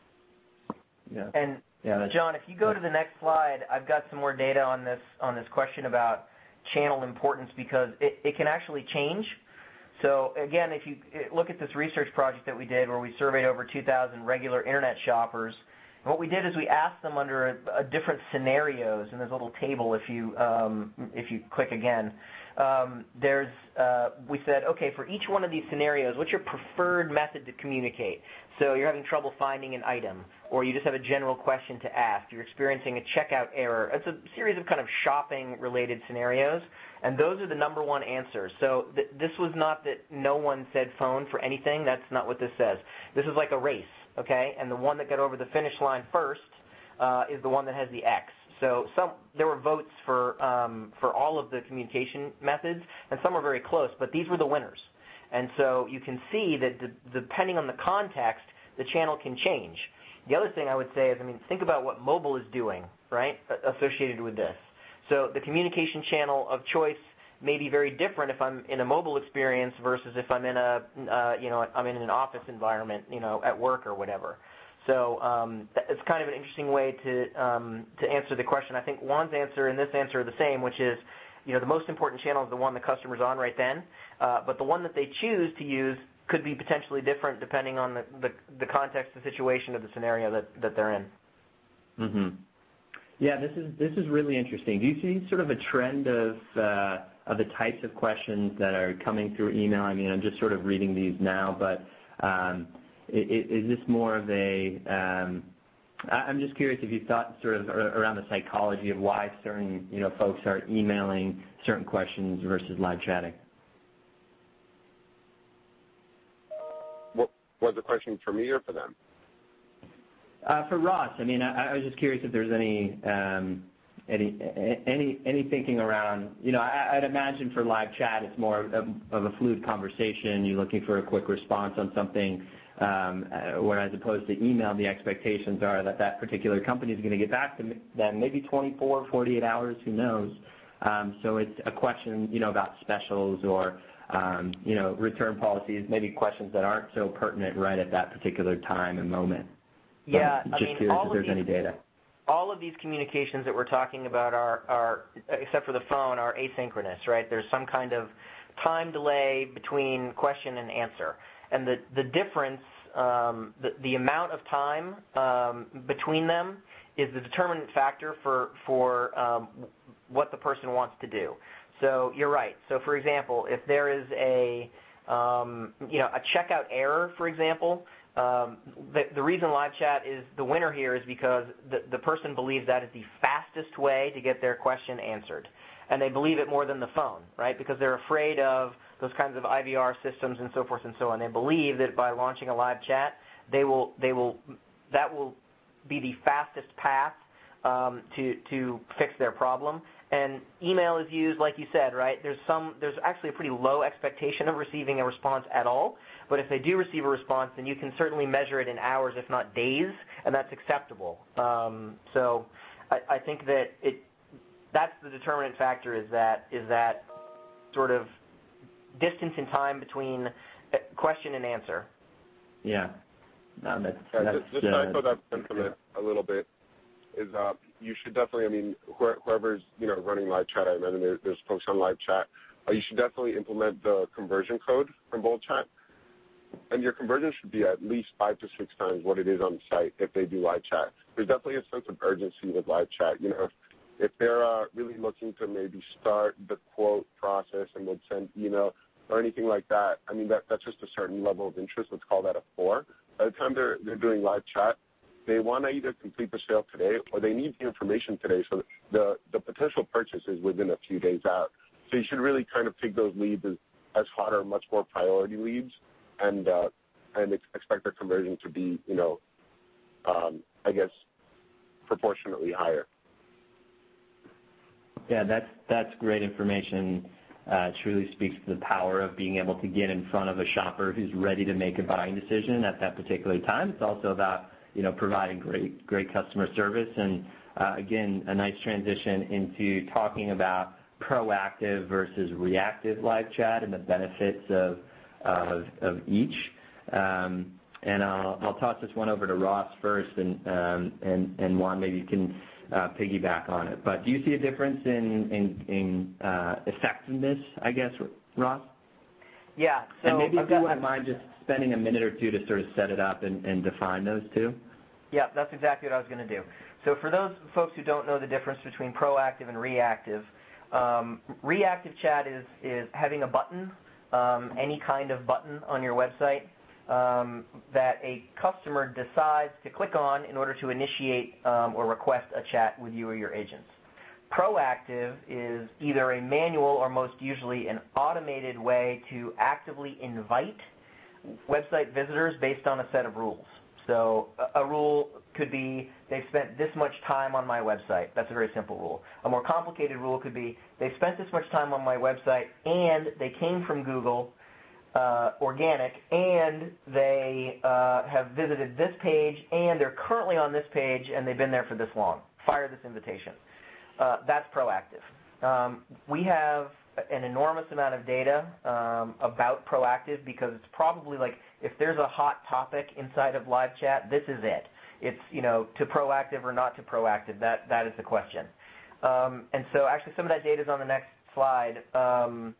Yeah. And yeah, John, if you go to the next slide, I've got some more data on this on this question about channel importance because it, it can actually change. So again, if you look at this research project that we did where we surveyed over two thousand regular internet shoppers, and what we did is we asked them under a, a different scenarios, and there's a little table if you um, if you click again. Um, there's uh, we said, okay, for each one of these scenarios, what's your preferred method to communicate? So you're having trouble finding an item, or you just have a general question to ask. You're experiencing a checkout error. It's a series of kind of shopping-related scenarios, and those are the number one answers. So th- this was not that no one said phone for anything. That's not what this says. This is like a race, okay? And the one that got over the finish line first uh, is the one that has the X. So some there were votes for um, for all of the communication methods, and some were very close, but these were the winners. And so you can see that the, depending on the context, the channel can change. The other thing I would say is, I mean, think about what mobile is doing, right, associated with this. So the communication channel of choice may be very different if I'm in a mobile experience versus if I'm in a, uh, you know, I'm in an office environment, you know, at work or whatever. So um, it's kind of an interesting way to um, to answer the question. I think Juan's answer and this answer are the same, which is, you know, the most important channel is the one the customer's on right then, uh, but the one that they choose to use could be potentially different depending on the, the, the context, the situation, or the scenario that, that they're in. Mm-hmm. Yeah, this is this is really interesting. Do you see sort of a trend of uh, of the types of questions that are coming through email? I mean, I'm just sort of reading these now, but um, is, is this more of a? Um, I'm just curious if you thought sort of around the psychology of why certain you know folks are emailing certain questions versus live chatting. What was the question for me or for them? Uh, for Ross, I mean, I, I was just curious if there's any um, any any any thinking around. You know, I, I'd imagine for live chat, it's more of, of a fluid conversation. You're looking for a quick response on something, um, uh, whereas opposed to email, the expectations are that that particular company is going to get back to them maybe twenty-four, forty-eight hours, who knows. Um, so it's a question, you know, about specials or um, you know return policies, maybe questions that aren't so pertinent right at that particular time and moment. Yeah, just I mean, curious all if there's of these, any data. All of these communications that we're talking about are, are, except for the phone, are asynchronous, right? There's some kind of time delay between question and answer. And the, the difference, um, the, the amount of time um, between them is the determinant factor for, for um, what the person wants to do. So you're right. So, for example, if there is a, um, you know, a checkout error, for example, Um, the, the reason live chat is the winner here is because the, the person believes that is the fastest way to get their question answered. And they believe it more than the phone, right? Because they're afraid of those kinds of I V R systems and so forth and so on. They believe that by launching a live chat, they will, they will, that will be the fastest path um, to, to fix their problem. And email is used, like you said, right? There's some, there's actually a pretty low expectation of receiving a response at all. But if they do receive a response, then you can certainly measure it in hours, if not days, and that's acceptable. Um, so I, I think that it, that's the determinant factor is that is that sort of distance in time between question and answer. Yeah. No, that's, yeah that's, just, just uh, to echo that sentiment a little bit. Is uh, you should definitely, I mean, whoever's, you know, running live chat, I imagine there, there's folks on live chat, uh, you should definitely implement the conversion code from Bold Chat. And your conversion should be at least five to six times what it is on site if they do live chat. There's definitely a sense of urgency with live chat. You know, if, if they're uh, really looking to maybe start the quote process and would send email or anything like that, I mean, that, that's just a certain level of interest. Let's call that a four. By the time they're, they're doing live chat, they want to either complete the sale today or they need the information today, so the, the potential purchase is within a few days out. So you should really kind of take those leads as, as hot or much more priority leads and uh, and expect their conversion to be, you know, um, I guess, proportionately higher. Yeah, that's, that's great information. Uh, truly speaks to the power of being able to get in front of a shopper who's ready to make a buying decision at that particular time. It's also about you know, providing great, great customer service. And uh, again, a nice transition into talking about proactive versus reactive live chat and the benefits of, of, of each. Um, and I'll, I'll toss this one over to Ross first, and, um, and, and Juan, maybe you can uh, piggyback on it. But do you see a difference in, in, in uh, effectiveness, I guess, Ross? Yeah. So and maybe if I've got, you wouldn't mind just spending a minute or two to sort of set it up and, and define those two. Yeah, that's exactly what I was going to do. So for those folks who don't know the difference between proactive and reactive, um, reactive chat is, is having a button, um, any kind of button on your website um, that a customer decides to click on in order to initiate um, or request a chat with you or your agents. Proactive is either a manual or most usually an automated way to actively invite website visitors based on a set of rules. So a rule could be they've spent this much time on my website. That's a very simple rule. A more complicated rule could be they've spent this much time on my website and they came from Google, uh, organic, and they uh, have visited this page and they're currently on this page and they've been there for this long. Fire this invitation. Uh, that's proactive. Um, we have an enormous amount of data um, about Proactive because it's probably like if there's a hot topic inside of live chat, this is it. It's, you know, to proactive or not to proactive. That that is the question. Um, and so actually some of that data is on the next slide. Um,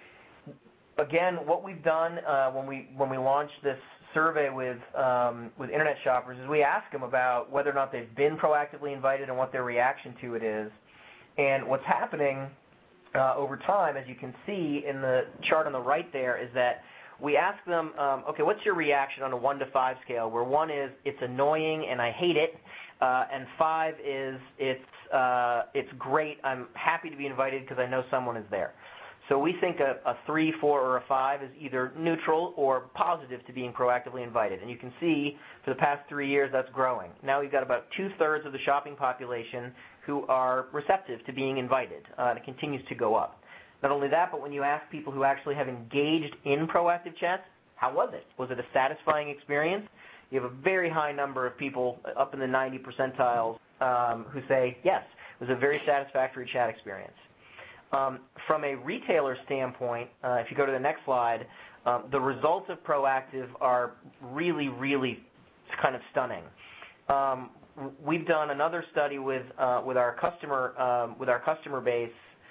again, what we've done uh, when we when we launched this survey with um, with internet shoppers is we ask them about whether or not they've been proactively invited and what their reaction to it is. And what's happening uh, over time, as you can see in the chart on the right there, is that we ask them, um, okay, what's your reaction on a one to five scale, where one is it's annoying and I hate it, uh, and five is it's uh, it's great, I'm happy to be invited because I know someone is there. So we think a, a three, four, or a five is either neutral or positive to being proactively invited. And you can see for the past three years that's growing. Now we've got about two-thirds of the shopping population who are receptive to being invited, uh, and it continues to go up. Not only that, but when you ask people who actually have engaged in proactive chats, how was it? Was it a satisfying experience? You have a very high number of people up in the ninety percentiles um, who say, yes, it was a very satisfactory chat experience. Um, from a retailer standpoint, uh, if you go to the next slide, um, the results of Proactive are really, really kind of stunning. Um, we've done another study with uh, with our customer um, with our customer base,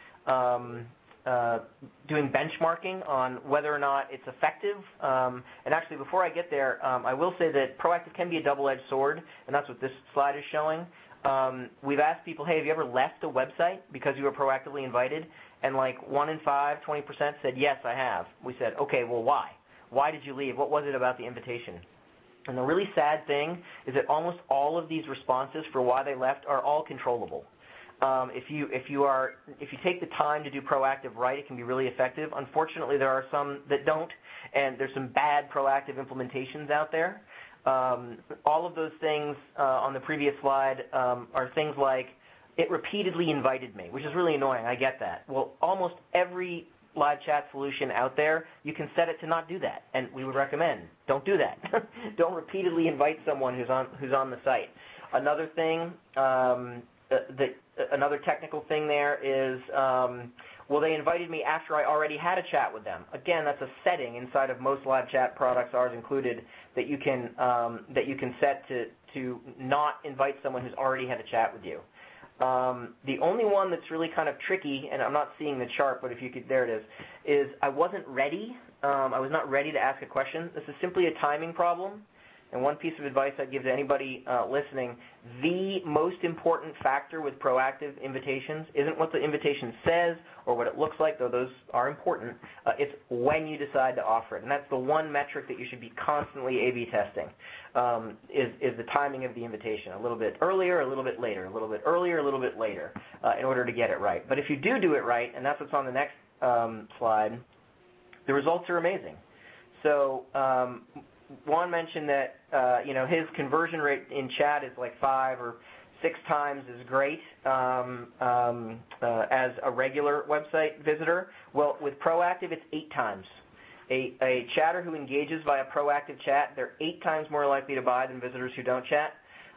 um, uh, doing benchmarking on whether or not it's effective. Um, and actually, before I get there, um, I will say that Proactive can be a double-edged sword, and that's what this slide is showing. Um, we've asked people, hey, have you ever left a website because you were proactively invited? And like one in five, twenty percent said, yes, I have. We said, okay, well, why? Why did you leave? What was it about the invitation? And the really sad thing is that almost all of these responses for why they left are all controllable. Um, if you if you are if you take the time to do Proactive right, it can be really effective. Unfortunately, there are some that don't, and there's some bad Proactive implementations out there. Um, all of those things uh, on the previous slide um, are things like, it repeatedly invited me, which is really annoying. I get that. Well, almost every live chat solution out there, you can set it to not do that, and we would recommend don't do that. Don't repeatedly invite someone who's on who's on the site. Another thing, um, uh, the, uh, another technical thing there is, um, well, they invited me after I already had a chat with them. Again, that's a setting inside of most live chat products, ours included, that you can um, that you can set to to not invite someone who's already had a chat with you. Um, the only one that's really kind of tricky, and I'm not seeing the chart, but if you could, there it is, is I wasn't ready. Um, I was not ready to ask a question. This is simply a timing problem. And one piece of advice I'd give to anybody uh, listening, the most important factor with proactive invitations isn't what the invitation says or what it looks like, though those are important. Uh, it's when you decide to offer it. And that's the one metric that you should be constantly A B testing, um, is, is the timing of the invitation. A little bit earlier, a little bit later, a little bit earlier, a little bit later, uh, in order to get it right. But if you do do it right, and that's what's on the next um, slide, the results are amazing. So um, Juan mentioned that uh, you know his conversion rate in chat is like five or six times as great um, um, uh, as a regular website visitor. Well, with Proactive, it's eight times. A, a chatter who engages via Proactive chat, they're eight times more likely to buy than visitors who don't chat.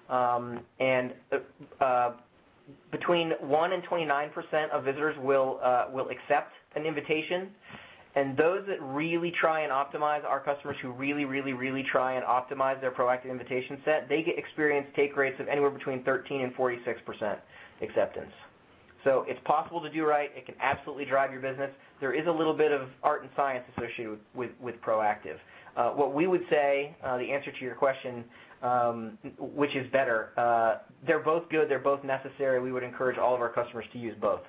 Um, and uh, between one and twenty-nine percent of visitors will uh, will accept an invitation. And those that really try and optimize, our customers who really, really, really try and optimize their proactive invitation set, they get experience take rates of anywhere between thirteen and forty-six percent acceptance. So it's possible to do right. It can absolutely drive your business. There is a little bit of art and science associated with, with, with proactive. Uh, what we would say, uh, the answer to your question, um, which is better, uh, they're both good. They're both necessary. We would encourage all of our customers to use both.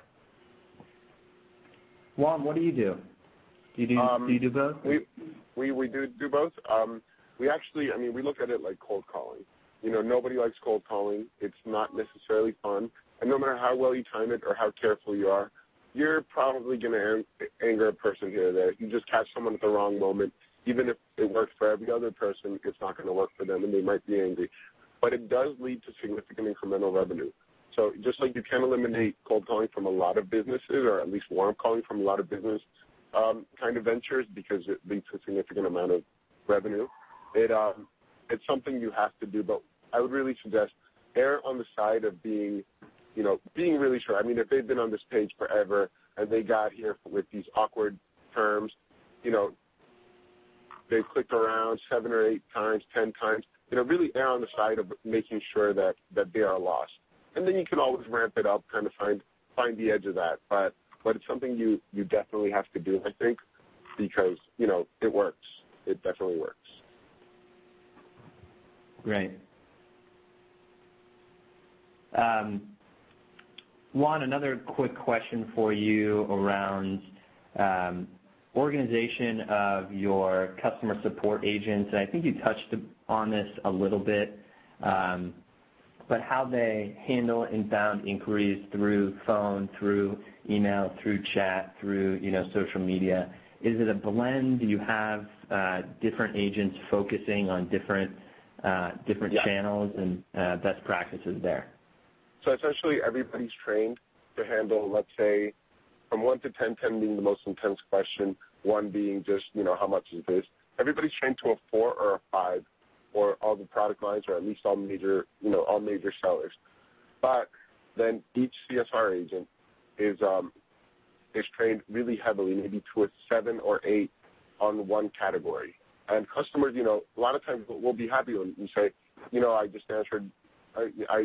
Juan, what do you do? Do you do, um, do you do both? We, we, we do do both. Um, we actually, I mean, we look at it like cold calling. You know, nobody likes cold calling. It's not necessarily fun. And no matter how well you time it or how careful you are, you're probably going to anger a person here or there. You just catch someone at the wrong moment. Even if it works for every other person, it's not going to work for them, and they might be angry. But it does lead to significant incremental revenue. So just like you can eliminate cold calling from a lot of businesses, or at least warm calling from a lot of business um, kind of ventures, because it leads to a significant amount of revenue, it um, it's something you have to do. But I would really suggest err on the side of being, you know, being really sure. I mean, if they've been on this page forever and they got here with these awkward terms, you know, they've clicked around seven or eight times, ten times, you know, really err on the side of making sure that, that they are lost. And then you can always ramp it up, kind of find find the edge of that. But but it's something you, you definitely have to do, I think, because, you know, it works. It definitely works. Great. Um, Juan, another quick question for you around um, organization of your customer support agents. And I think you touched on this a little bit, um, but how they handle inbound inquiries through phone, through email, through chat, through, you know, social media. Is it a blend? Do you have uh, different agents focusing on different uh, different yeah. channels and uh, best practices there? So essentially everybody's trained to handle, let's say, from one to ten, ten being the most intense question, one being just, you know, how much is this? Everybody's trained to a four or a five, or all the product lines, or at least all major, you know, all major sellers. But then each C S R agent is um, is trained really heavily, maybe to a seven or eight on one category. And customers, you know, a lot of times will be happy when you say, you know, I just answered, I, I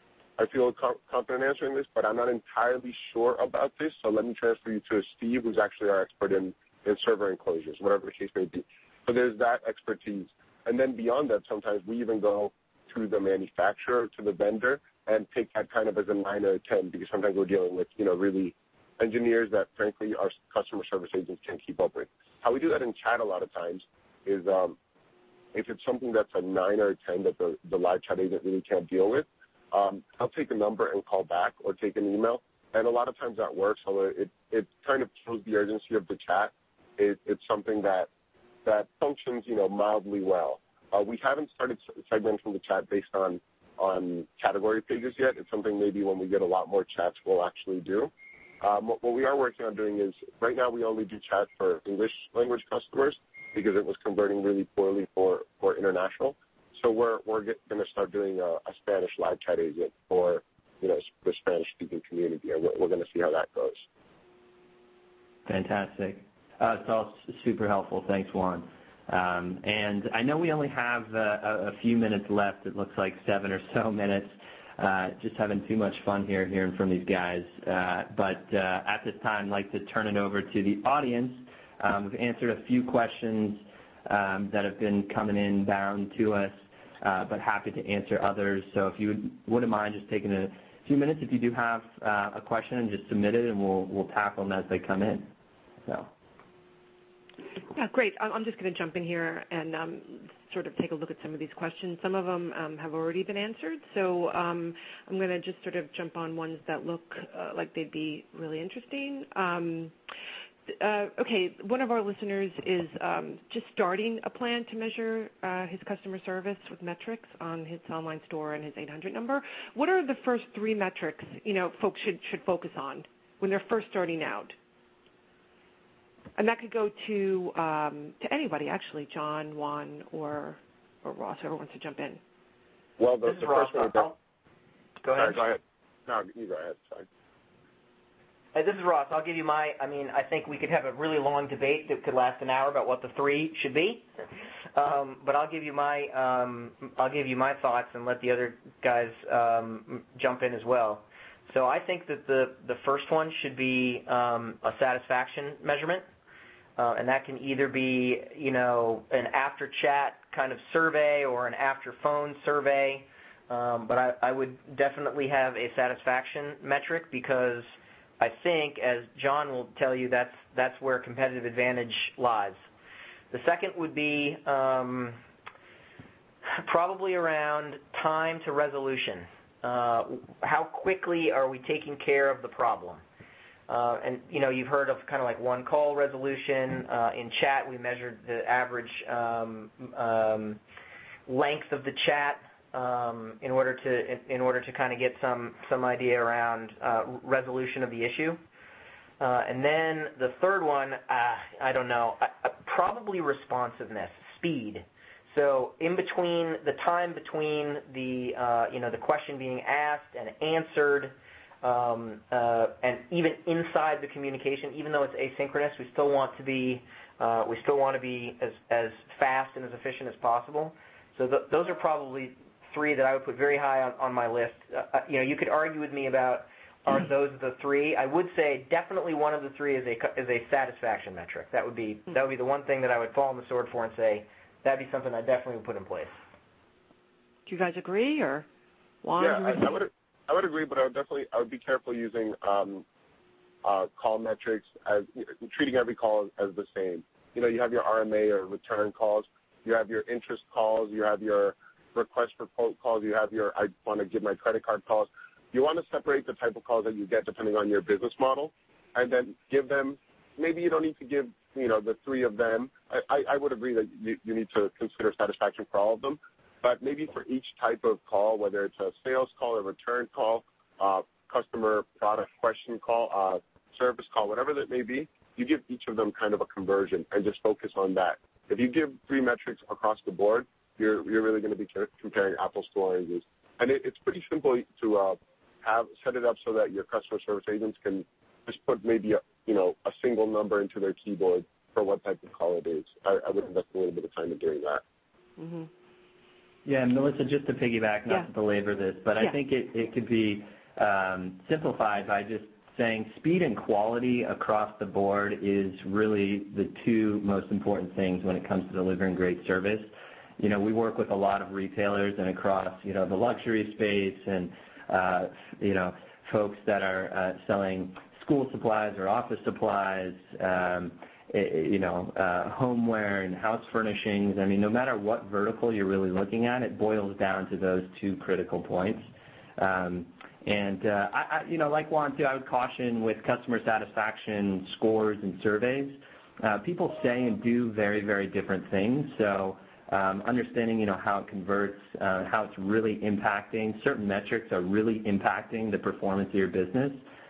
I feel confident answering this, but I'm not entirely sure about this, so let me transfer you to Steve, who's actually our expert in, in server enclosures, whatever the case may be. So there's that expertise. And then beyond that, sometimes we even go to the manufacturer, to the vendor, and take that kind of as a nine or a ten, because sometimes we're dealing with, you know, really engineers that, frankly, our customer service agents can't keep up with. How we do that in chat a lot of times is um, if it's something that's a nine or a ten that the, the live chat agent really can't deal with, Um, I'll take a number and call back or take an email, and a lot of times that works, although it, it kind of shows the urgency of the chat. It, it's something that that functions, you know, mildly well. Uh, we haven't started segmenting the chat based on, on category pages yet. It's something maybe when we get a lot more chats we'll actually do. Um, what, what we are working on doing is right now we only do chat for English language customers because it was converting really poorly for, for international. So we're we're going to start doing a, a Spanish live chat agent for, you know, the Spanish-speaking community, and we're, we're going to see how that goes. Fantastic. Uh, it's all super helpful. Thanks, Juan. Um, and I know we only have uh, a, a few minutes left. It looks like seven or so minutes. Uh, just having too much fun here hearing from these guys. Uh, but uh, at this time, I'd like to turn it over to the audience. Um, we've answered a few questions um, that have been coming in bound to us. Uh, but happy to answer others. So if you would, wouldn't mind just taking a few minutes, if you do have uh, a question, and just submit it, and we'll we'll tackle them as they come in. So. Yeah, great. I'm just going to jump in here and um, sort of take a look at some of these questions. Some of them um, have already been answered, so um, I'm going to just sort of jump on ones that look uh, like they'd be really interesting. Um, Uh, okay, one of our listeners is um, just starting a plan to measure uh, his customer service with metrics on his online store and his eight hundred number. What are the first three metrics, you know, folks should, should focus on when they're first starting out? And that could go to um, to anybody, actually, John, Juan, or or Ross, whoever wants to jump in. Well, the, the first one. Go ahead. Sorry, go ahead. No, you go ahead. Sorry. Hey, this is Ross. I'll give you my, I mean, I think we could have a really long debate that could last an hour about what the three should be. Um, but I'll give you my, um, I'll give you my thoughts and let the other guys um, jump in as well. So I think that the, the first one should be um, a satisfaction measurement. Uh, and that can either be, you know, an after chat kind of survey or an after phone survey. Um, but I, I would definitely have a satisfaction metric because I think, as John will tell you, that's that's where competitive advantage lies. The second would be um, probably around time to resolution. Uh, how quickly are we taking care of the problem? Uh, and, you know, you've heard of kind of like one call resolution. Uh, in chat, we measured the average um, um, length of the chat um, in order to in, in order to kind of get some some idea around uh, resolution of the issue. Uh, and then the third one, uh, I don't know, uh, probably responsiveness, speed. So in between the time between the uh, you know the question being asked and answered, Um, uh, and even inside the communication, even though it's asynchronous, we still want to be uh, we still want to be as, as fast and as efficient as possible. So th- those are probably three that I would put very high on, on my list. Uh, you know, you could argue with me about are those the three. I would say definitely one of the three is a is a satisfaction metric. That would be that would be the one thing that I would fall on the sword for and say that'd be something I definitely would put in place. Do you guys agree, or Juan? Yeah, I, I would. I would agree, but I would definitely I would be careful using um, uh, call metrics as treating every call as the same. You know, you have your R M A or return calls, you have your interest calls, you have your request for quote calls, you have your I want to give my credit card calls. You want to separate the type of calls that you get depending on your business model, and then give them. Maybe you don't need to give you know the three of them. I, I, I would agree that you, you need to consider satisfaction for all of them. But maybe for each type of call, whether it's a sales call, a return call, uh, customer product question call, uh, service call, whatever that may be, you give each of them kind of a conversion and just focus on that. If you give three metrics across the board, you're you're really going to be comparing apples to oranges. And it, it's pretty simple to uh, have set it up so that your customer service agents can just put maybe a, you know a single number into their keyboard for what type of call it is. I, I would invest a little bit of time in doing that. Mm-hmm. Yeah, Melissa, just to piggyback, not yeah. to belabor this, but yeah. I think it, it could be um, simplified by just saying speed and quality across the board is really the two most important things when it comes to delivering great service. You know, we work with a lot of retailers and across, you know, the luxury space and, uh, you know, folks that are uh, selling school supplies or office supplies, um, you know, uh, homeware and house furnishings. I mean, no matter what vertical you're really looking at, it boils down to those two critical points. Um, and, uh, I, I, you know, like Juan, too, I would caution with customer satisfaction scores and surveys. Uh, people say and do very, very different things. So um, understanding, you know, how it converts, uh, how it's really impacting, certain metrics are really impacting the performance of your business,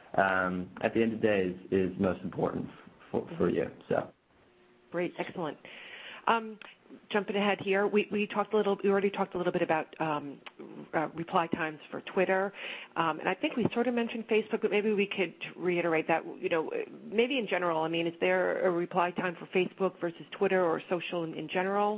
um, at the end of the day is, is most important for, for you. So, great, excellent. Um, jumping ahead here, we, we talked a little. We already talked a little bit about um, uh, reply times for Twitter, um, and I think we sort of mentioned Facebook, but maybe we could reiterate that. You know, maybe in general. I mean, is there a reply time for Facebook versus Twitter or social in, in general?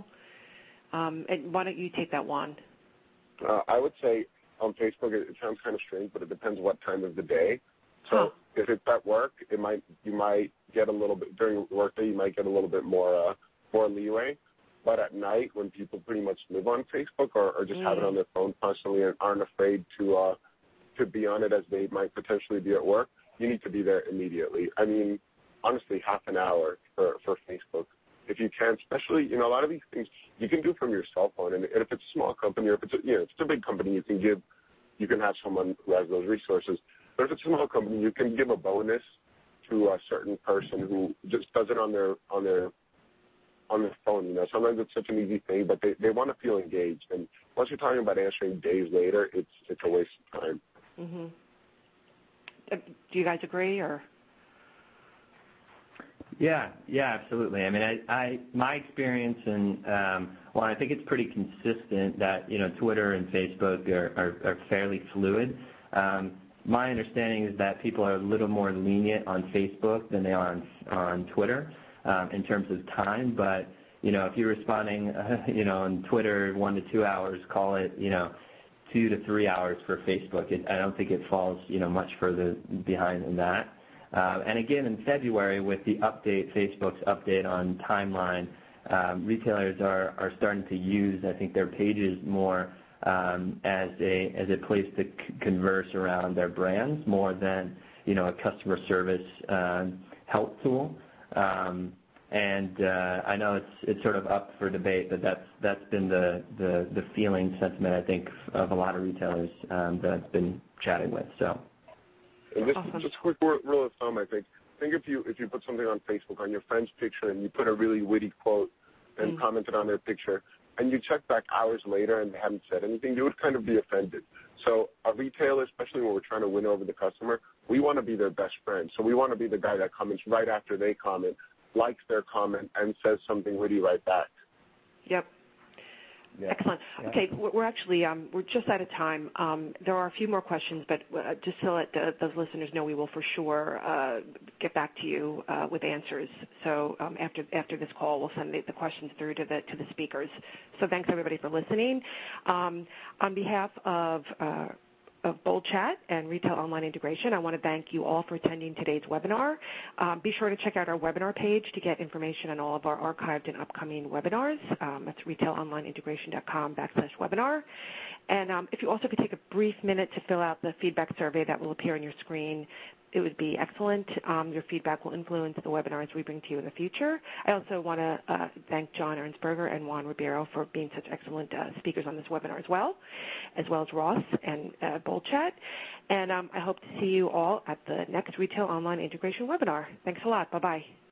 Um, and why don't you take that, Juan? Uh, I would say on Facebook, it, it sounds kind of strange, but it depends what time of the day. So huh. if it's at work, it might you might get a little bit during the workday. You might get a little bit more uh, more leeway. But at night, when people pretty much live on Facebook or, or just mm. have it on their phone constantly and aren't afraid to uh, to be on it as they might potentially be at work, you need to be there immediately. I mean, honestly, half an hour for, for Facebook, if you can. Especially, you know, a lot of these things you can do from your cell phone. And if it's a small company or if it's a, you know, if it's a big company, you can give, you can have someone who has those resources. But if it's a small company, you can give a bonus to a certain person who just does it on their on their on their phone. You know, sometimes it's such an easy thing, but they, they want to feel engaged. And once you're talking about answering days later, it's it's a waste of time. Mm-hmm. Uh, do you guys agree, or? Yeah, yeah, absolutely. I mean, I, I my experience, and um, well, I think it's pretty consistent that you know Twitter and Facebook are, are, are fairly fluid. Um, my understanding is that people are a little more lenient on Facebook than they are on on Twitter um, in terms of time. But you know, if you're responding, uh, you know, on Twitter one to two hours, call it you know two to three hours for Facebook. It, I don't think it falls you know much further behind than that. Uh, and again, in February, with the update, Facebook's update on timeline, um, retailers are, are starting to use, I think, their pages more um, as a as a place to c- converse around their brands more than you know a customer service um, help tool. Um, and uh, I know it's it's sort of up for debate, but that's that's been the the, the feeling sentiment I think of a lot of retailers um, that I've been chatting with. So. And this awesome. Just a quick rule of thumb, I think. I think if you if you put something on Facebook on your friend's picture and you put a really witty quote and mm. commented on their picture, and you check back hours later and they haven't said anything, you would kind of be offended. So a retailer, especially when we're trying to win over the customer, we want to be their best friend. So we want to be the guy that comments right after they comment, likes their comment, and says something witty right back. Yep. Yeah. Excellent. Yeah. Okay, we're actually um, we're just out of time. Um, there are a few more questions, but uh, just to let uh, those listeners know, we will for sure uh, get back to you uh, with answers. So um, after after this call, we'll send the, the questions through to the to the speakers. So thanks everybody for listening. Um, on behalf of uh, of Bold Chat and Retail Online Integration, I want to thank you all for attending today's webinar. Um, be sure to check out our webinar page to get information on all of our archived and upcoming webinars. Um, that's retailonlineintegration.com backslash webinar. And um, if you also could take a brief minute to fill out the feedback survey that will appear on your screen, it would be excellent. Um, your feedback will influence the webinars we bring to you in the future. I also want to uh, thank John Ernstberger and Juan Ribeiro for being such excellent uh, speakers on this webinar as well, as well as Ross and uh, Bold Chat. And um, I hope to see you all at the next Retail Online Integration webinar. Thanks a lot. Bye-bye.